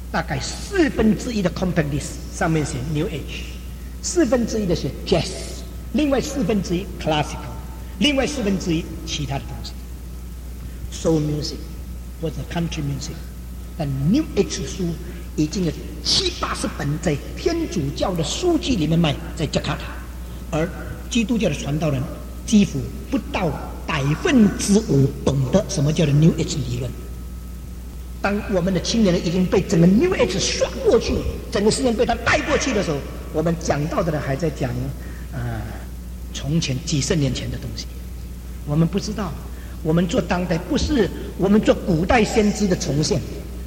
大概1/4的 compact disc 上面写 New Age，1/4的写 Jazz， 另外1/4 Classical， 另外1/4其他的东西 ，Soul Music 或者 Country Music。但 New Age 书已经有70-80本在天主教的书籍里面卖，在加卡塔，而基督教的传道人几乎不到5%懂得什么叫做 New Age 理论。当我们的青年人已经被整个 New Age 刷过去，整个世界被他带过去的时候，我们讲到的人还在讲从前几十年前的东西。我们不知道，我们做当代不是我们做古代先知的重现，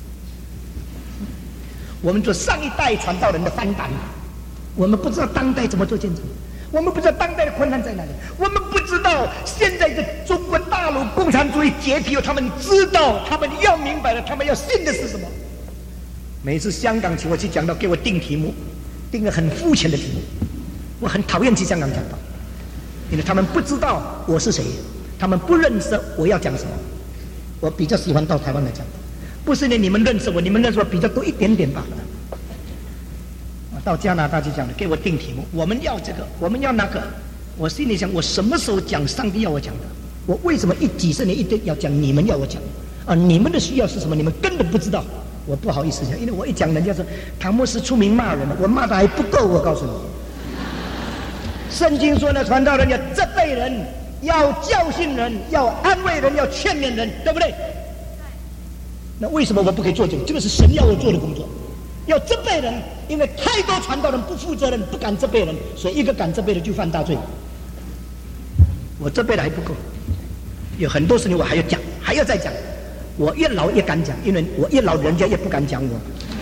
我们做上一代传道人的翻版。我们不知道当代怎么做见证，我们不知道当代的困难在哪里，我们不知道现在的中国大陆共产主义解体后，他们知道，他们要明白了，他们要信的是什么。每次香港请我去讲道，给我定题目，定个很肤浅的题目，我很讨厌去香港讲道，因为他们不知道我是谁，他们不认识我要讲什么。我比较喜欢到台湾来讲道，不是你们认识我，你们认识我比较多一点点吧。到加拿大去讲的，给我定题目，我们要这个，我们要那个。我心里想，我什么时候讲上帝要我讲的？我为什么几十年一定要讲你们要我讲？你们的需要是什么？你们根本不知道。我不好意思讲，因为我一讲，人家说唐牧师出名骂人了，我骂的还不够。我告诉你，圣经说呢，传道人要责备人，要教训人，要安慰人，要劝勉人，对不对？那为什么我不可以做这个？这个是神要我做的工作。要责备人，因为太多传道人不负责任，不敢责备人，所以一个敢责备的就犯大罪。我责备的还不够，有很多事情我还要讲，还要再讲。我越老越敢讲，因为我越老，人家越不敢讲我。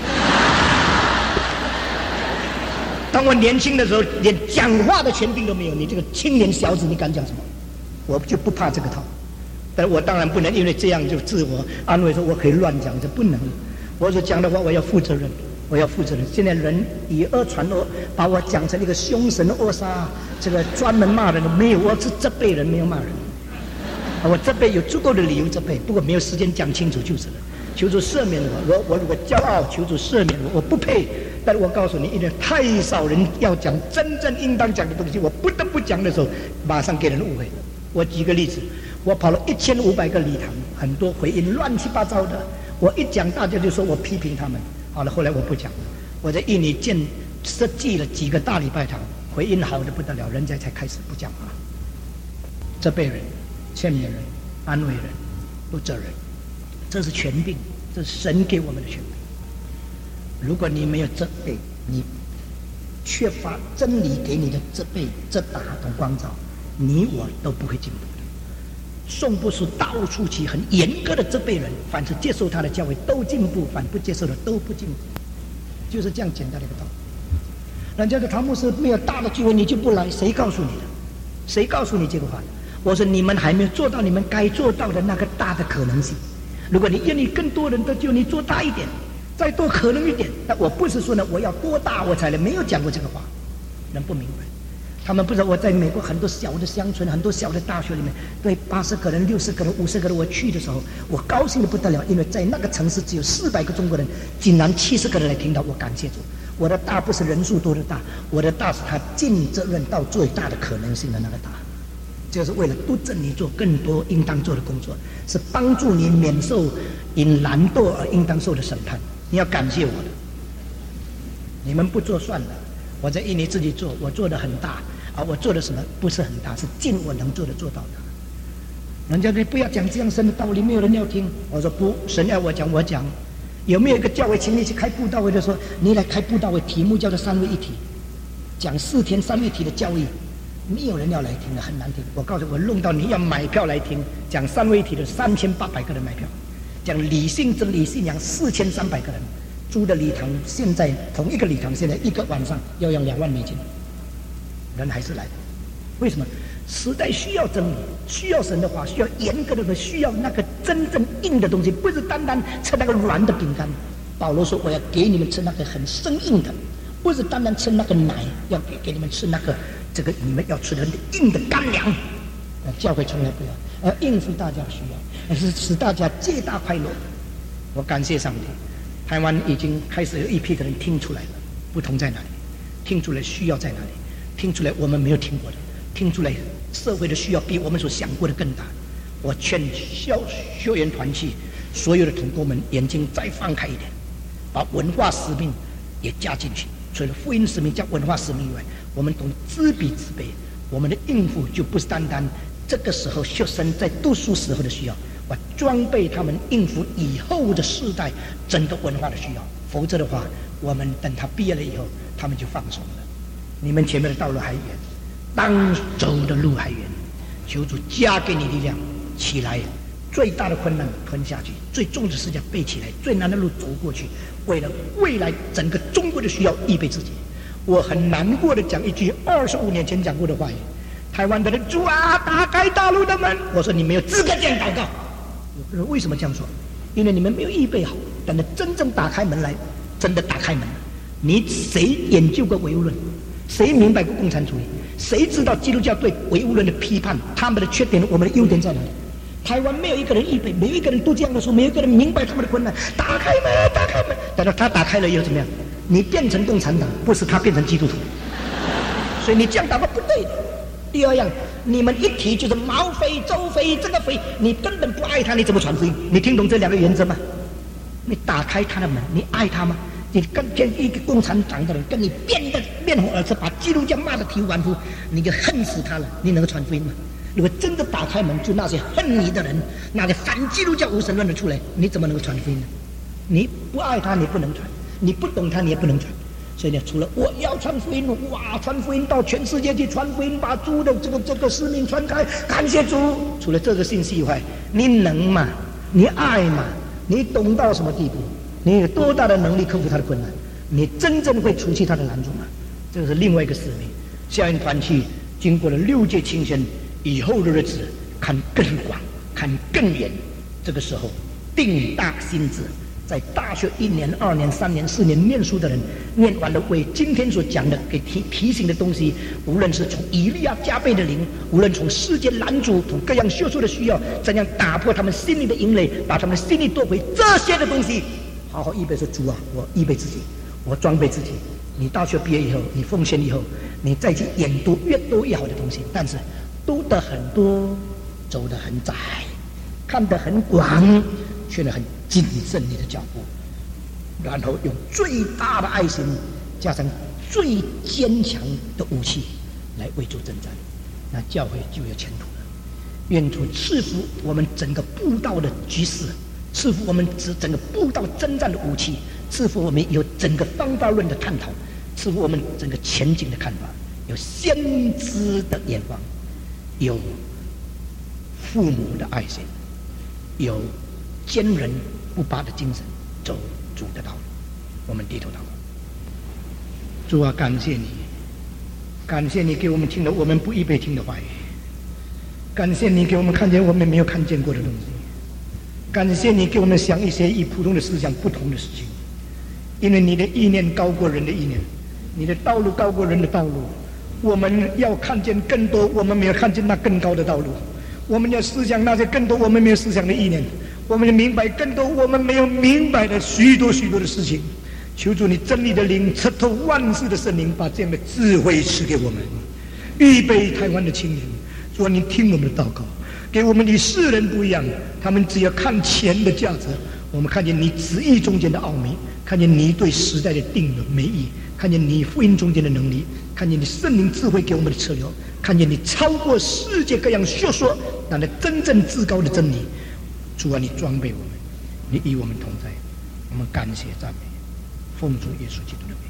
当我年轻的时候，连讲话的权柄都没有，你这个青年小子，你敢讲什么？我就不怕这个套。但我当然不能因为这样就自我安慰说我可以乱讲，这不能。我所讲的话，我要负责任。我要负责任。现在人以讹传讹，把我讲成一个凶神恶煞，这个专门骂人的没有，我是责备人，没有骂人。我责备有足够的理由责备，不过没有时间讲清楚就是了。求主赦免我，我如果骄傲，求主赦免我不配。但是我告诉你，因为太少人要讲真正应当讲的东西，我不得不讲的时候，马上给人误会。我举个例子，我跑了1500个礼堂，很多回音乱七八糟的，我一讲大家就说我批评他们。好了，后来我不讲了。我在印尼设计了几个大礼拜堂，回音好的不得了，人家才开始不讲话。责备人、劝勉人、安慰人、不责人，这是权柄，这是神给我们的权柄。如果你没有责备，你缺乏真理给你的责备、责打和光照，你我都不会进步的。宋布书到处去很严格的责备人，凡是接受他的教诲都进步，凡不接受的都不进步，就是这样简单的一个道理。人家说唐牧师没有大的聚会你就不来，谁告诉你的？谁告诉你这个话的？我说你们还没有做到你们该做到的那个大的可能性。如果你愿意更多人都就你做大一点，再多可能一点。那我不是说呢我要多大我才能，没有讲过这个话，人不明白。他们不知道我在美国很多小的乡村，很多小的大学里面，对80个人、60个人、50个人，我去的时候，我高兴的不得了，因为在那个城市只有400个中国人，竟然70个人来听到，我感谢主。我的大不是人数多的大，我的大是他尽责任到最大的可能性的那个大，就是为了督正你做更多应当做的工作，是帮助你免受因懒惰而应当受的审判。你要感谢我的，你们不做算了。我在印尼自己做，我做的很大。我做的什么不是很大，是尽我能做的做到的。人家说不要讲这样深的道理，没有人要听。我说不，神要我讲，我讲。有没有一个教会请你去开布道会的说，你来开布道会，题目叫做3位一体，讲4天3位一体的教义，没有人要来听的，很难听。我告诉我弄到你要买票来听，讲3位一体的3800个人买票，讲理性真理信仰4300个人，租的礼堂现在同一个礼堂现在一个晚上要用2万美金。人还是来的，为什么？时代需要真理，需要神的话，需要严格的东西，需要那个真正硬的东西，不是单单吃那个软的饼干。保罗说：“我要给你们吃那个很生硬的，不是单单吃那个奶，要给你们吃那个这个你们要吃的硬的干粮。”教会从来不要，应付大家的需要，是使大家皆大快乐。我感谢上帝， 台湾已经开始有一批的人听出来了，不同在哪里？听出来需要在哪里？听出来我们没有听过的，听出来社会的需要比我们所想过的更大。我劝修研团契所有的同工们眼睛再放开一点，把文化使命也加进去。除了福音使命加文化使命以外，我们懂知彼知彼，我们的应付就不是单单这个时候学生在读书时候的需要，我装备他们应付以后的世代整个文化的需要。否则的话，我们等他毕业了以后，他们就放松了。你们前面的道路还远，当走的路还远，求主加给你力量，起来，最大的困难吞下去，最重的事情背起来，最难的路走过去，为了未来整个中国的需要预备自己。我很难过的讲一句25年前讲过的话语：台湾的人，主啊，打开大陆的门。我说你没有资格这样祷告。我说为什么这样说？因为你们没有预备好，等到真正打开门来，真的打开门。你谁研究过唯物论？谁明白过共产主义？谁知道基督教对唯物论的批判？他们的缺点，我们的优点在哪里？台湾没有一个人预备，没有一个人读这样的书，没有一个人明白他们的困难。打开门，打开门。等到他打开了以后怎么样？你变成共产党，不是他变成基督徒。所以你这样打法不对的。第二样，你们一提就是毛非、周非，这个非，你根本不爱他，你怎么传福音？你听懂这两个原则吗？你打开他的门，你爱他吗？你跟一个共产党的人跟你面红耳赤，把基督教骂得体无完肤，你就恨死他了，你能够传福音吗？如果真的打开门，就那些恨你的人，那些反基督教无神论的出来，你怎么能够传福音呢？你不爱他，你不能传；你不懂他，你也不能传。所以呢，除了我要传福音，哇，传福音到全世界去传福音，把主的这个使命传开，感谢主。除了这个信息以外，你能吗？你爱吗？你懂到什么地步？你有多大的能力克服他的困难？你真正会除去他的难处吗？这是另外一个使命。校园团契经过了6届清宣，以后的日子看更广，看更远。这个时候定大心志，在大学1年、2年、3年、4年念书的人，念完了为今天所讲的给提醒的东西，无论是从以利亚加倍的灵，无论从世界拦阻，从各样学术的需要，怎样打破他们心里的营垒，把他们心里夺回这些的东西。好好预备说，主啊，我预备自己，我装备自己。你大学毕业以后，你奉献以后，你再去研读越多越好的东西。但是读得很多，走得很窄，看得很广，却很谨慎你的脚步，然后用最大的爱心，加上最坚强的武器来为主征战，那教会就有前途了。愿主赐福我们整个布道的局势。赐福我们整个布道征战的武器，赐福我们有整个方法论的探讨，赐福我们整个前景的看法，有先知的眼光，有父母的爱心，有坚韧不拔的精神，走主的道路。我们低头祷告。主啊，感谢你，感谢你给我们听了我们不预备听的话语，感谢你给我们看见我们没有看见过的东西。感谢你给我们想一些与普通的思想不同的事情，因为你的意念高过人的意念，你的道路高过人的道路。我们要看见更多我们没有看见那更高的道路，我们要思想那些更多我们没有思想的意念，我们要明白更多我们没有明白的许多的事情。求主你真理的灵彻透万事的圣灵，把这样的智慧赐给我们，预备台湾的青年。主啊，你听我们的祷告，给我们与世人不一样，他们只要看钱的价值，我们看见你旨意中间的奥秘，看见你对时代的定的美意，看见你福音中间的能力，看见你圣灵智慧给我们的车流，看见你超过世界各样学说那真正至高的真理。主啊，你装备我们，你与我们同在，我们感谢赞美，奉主耶稣基督的名。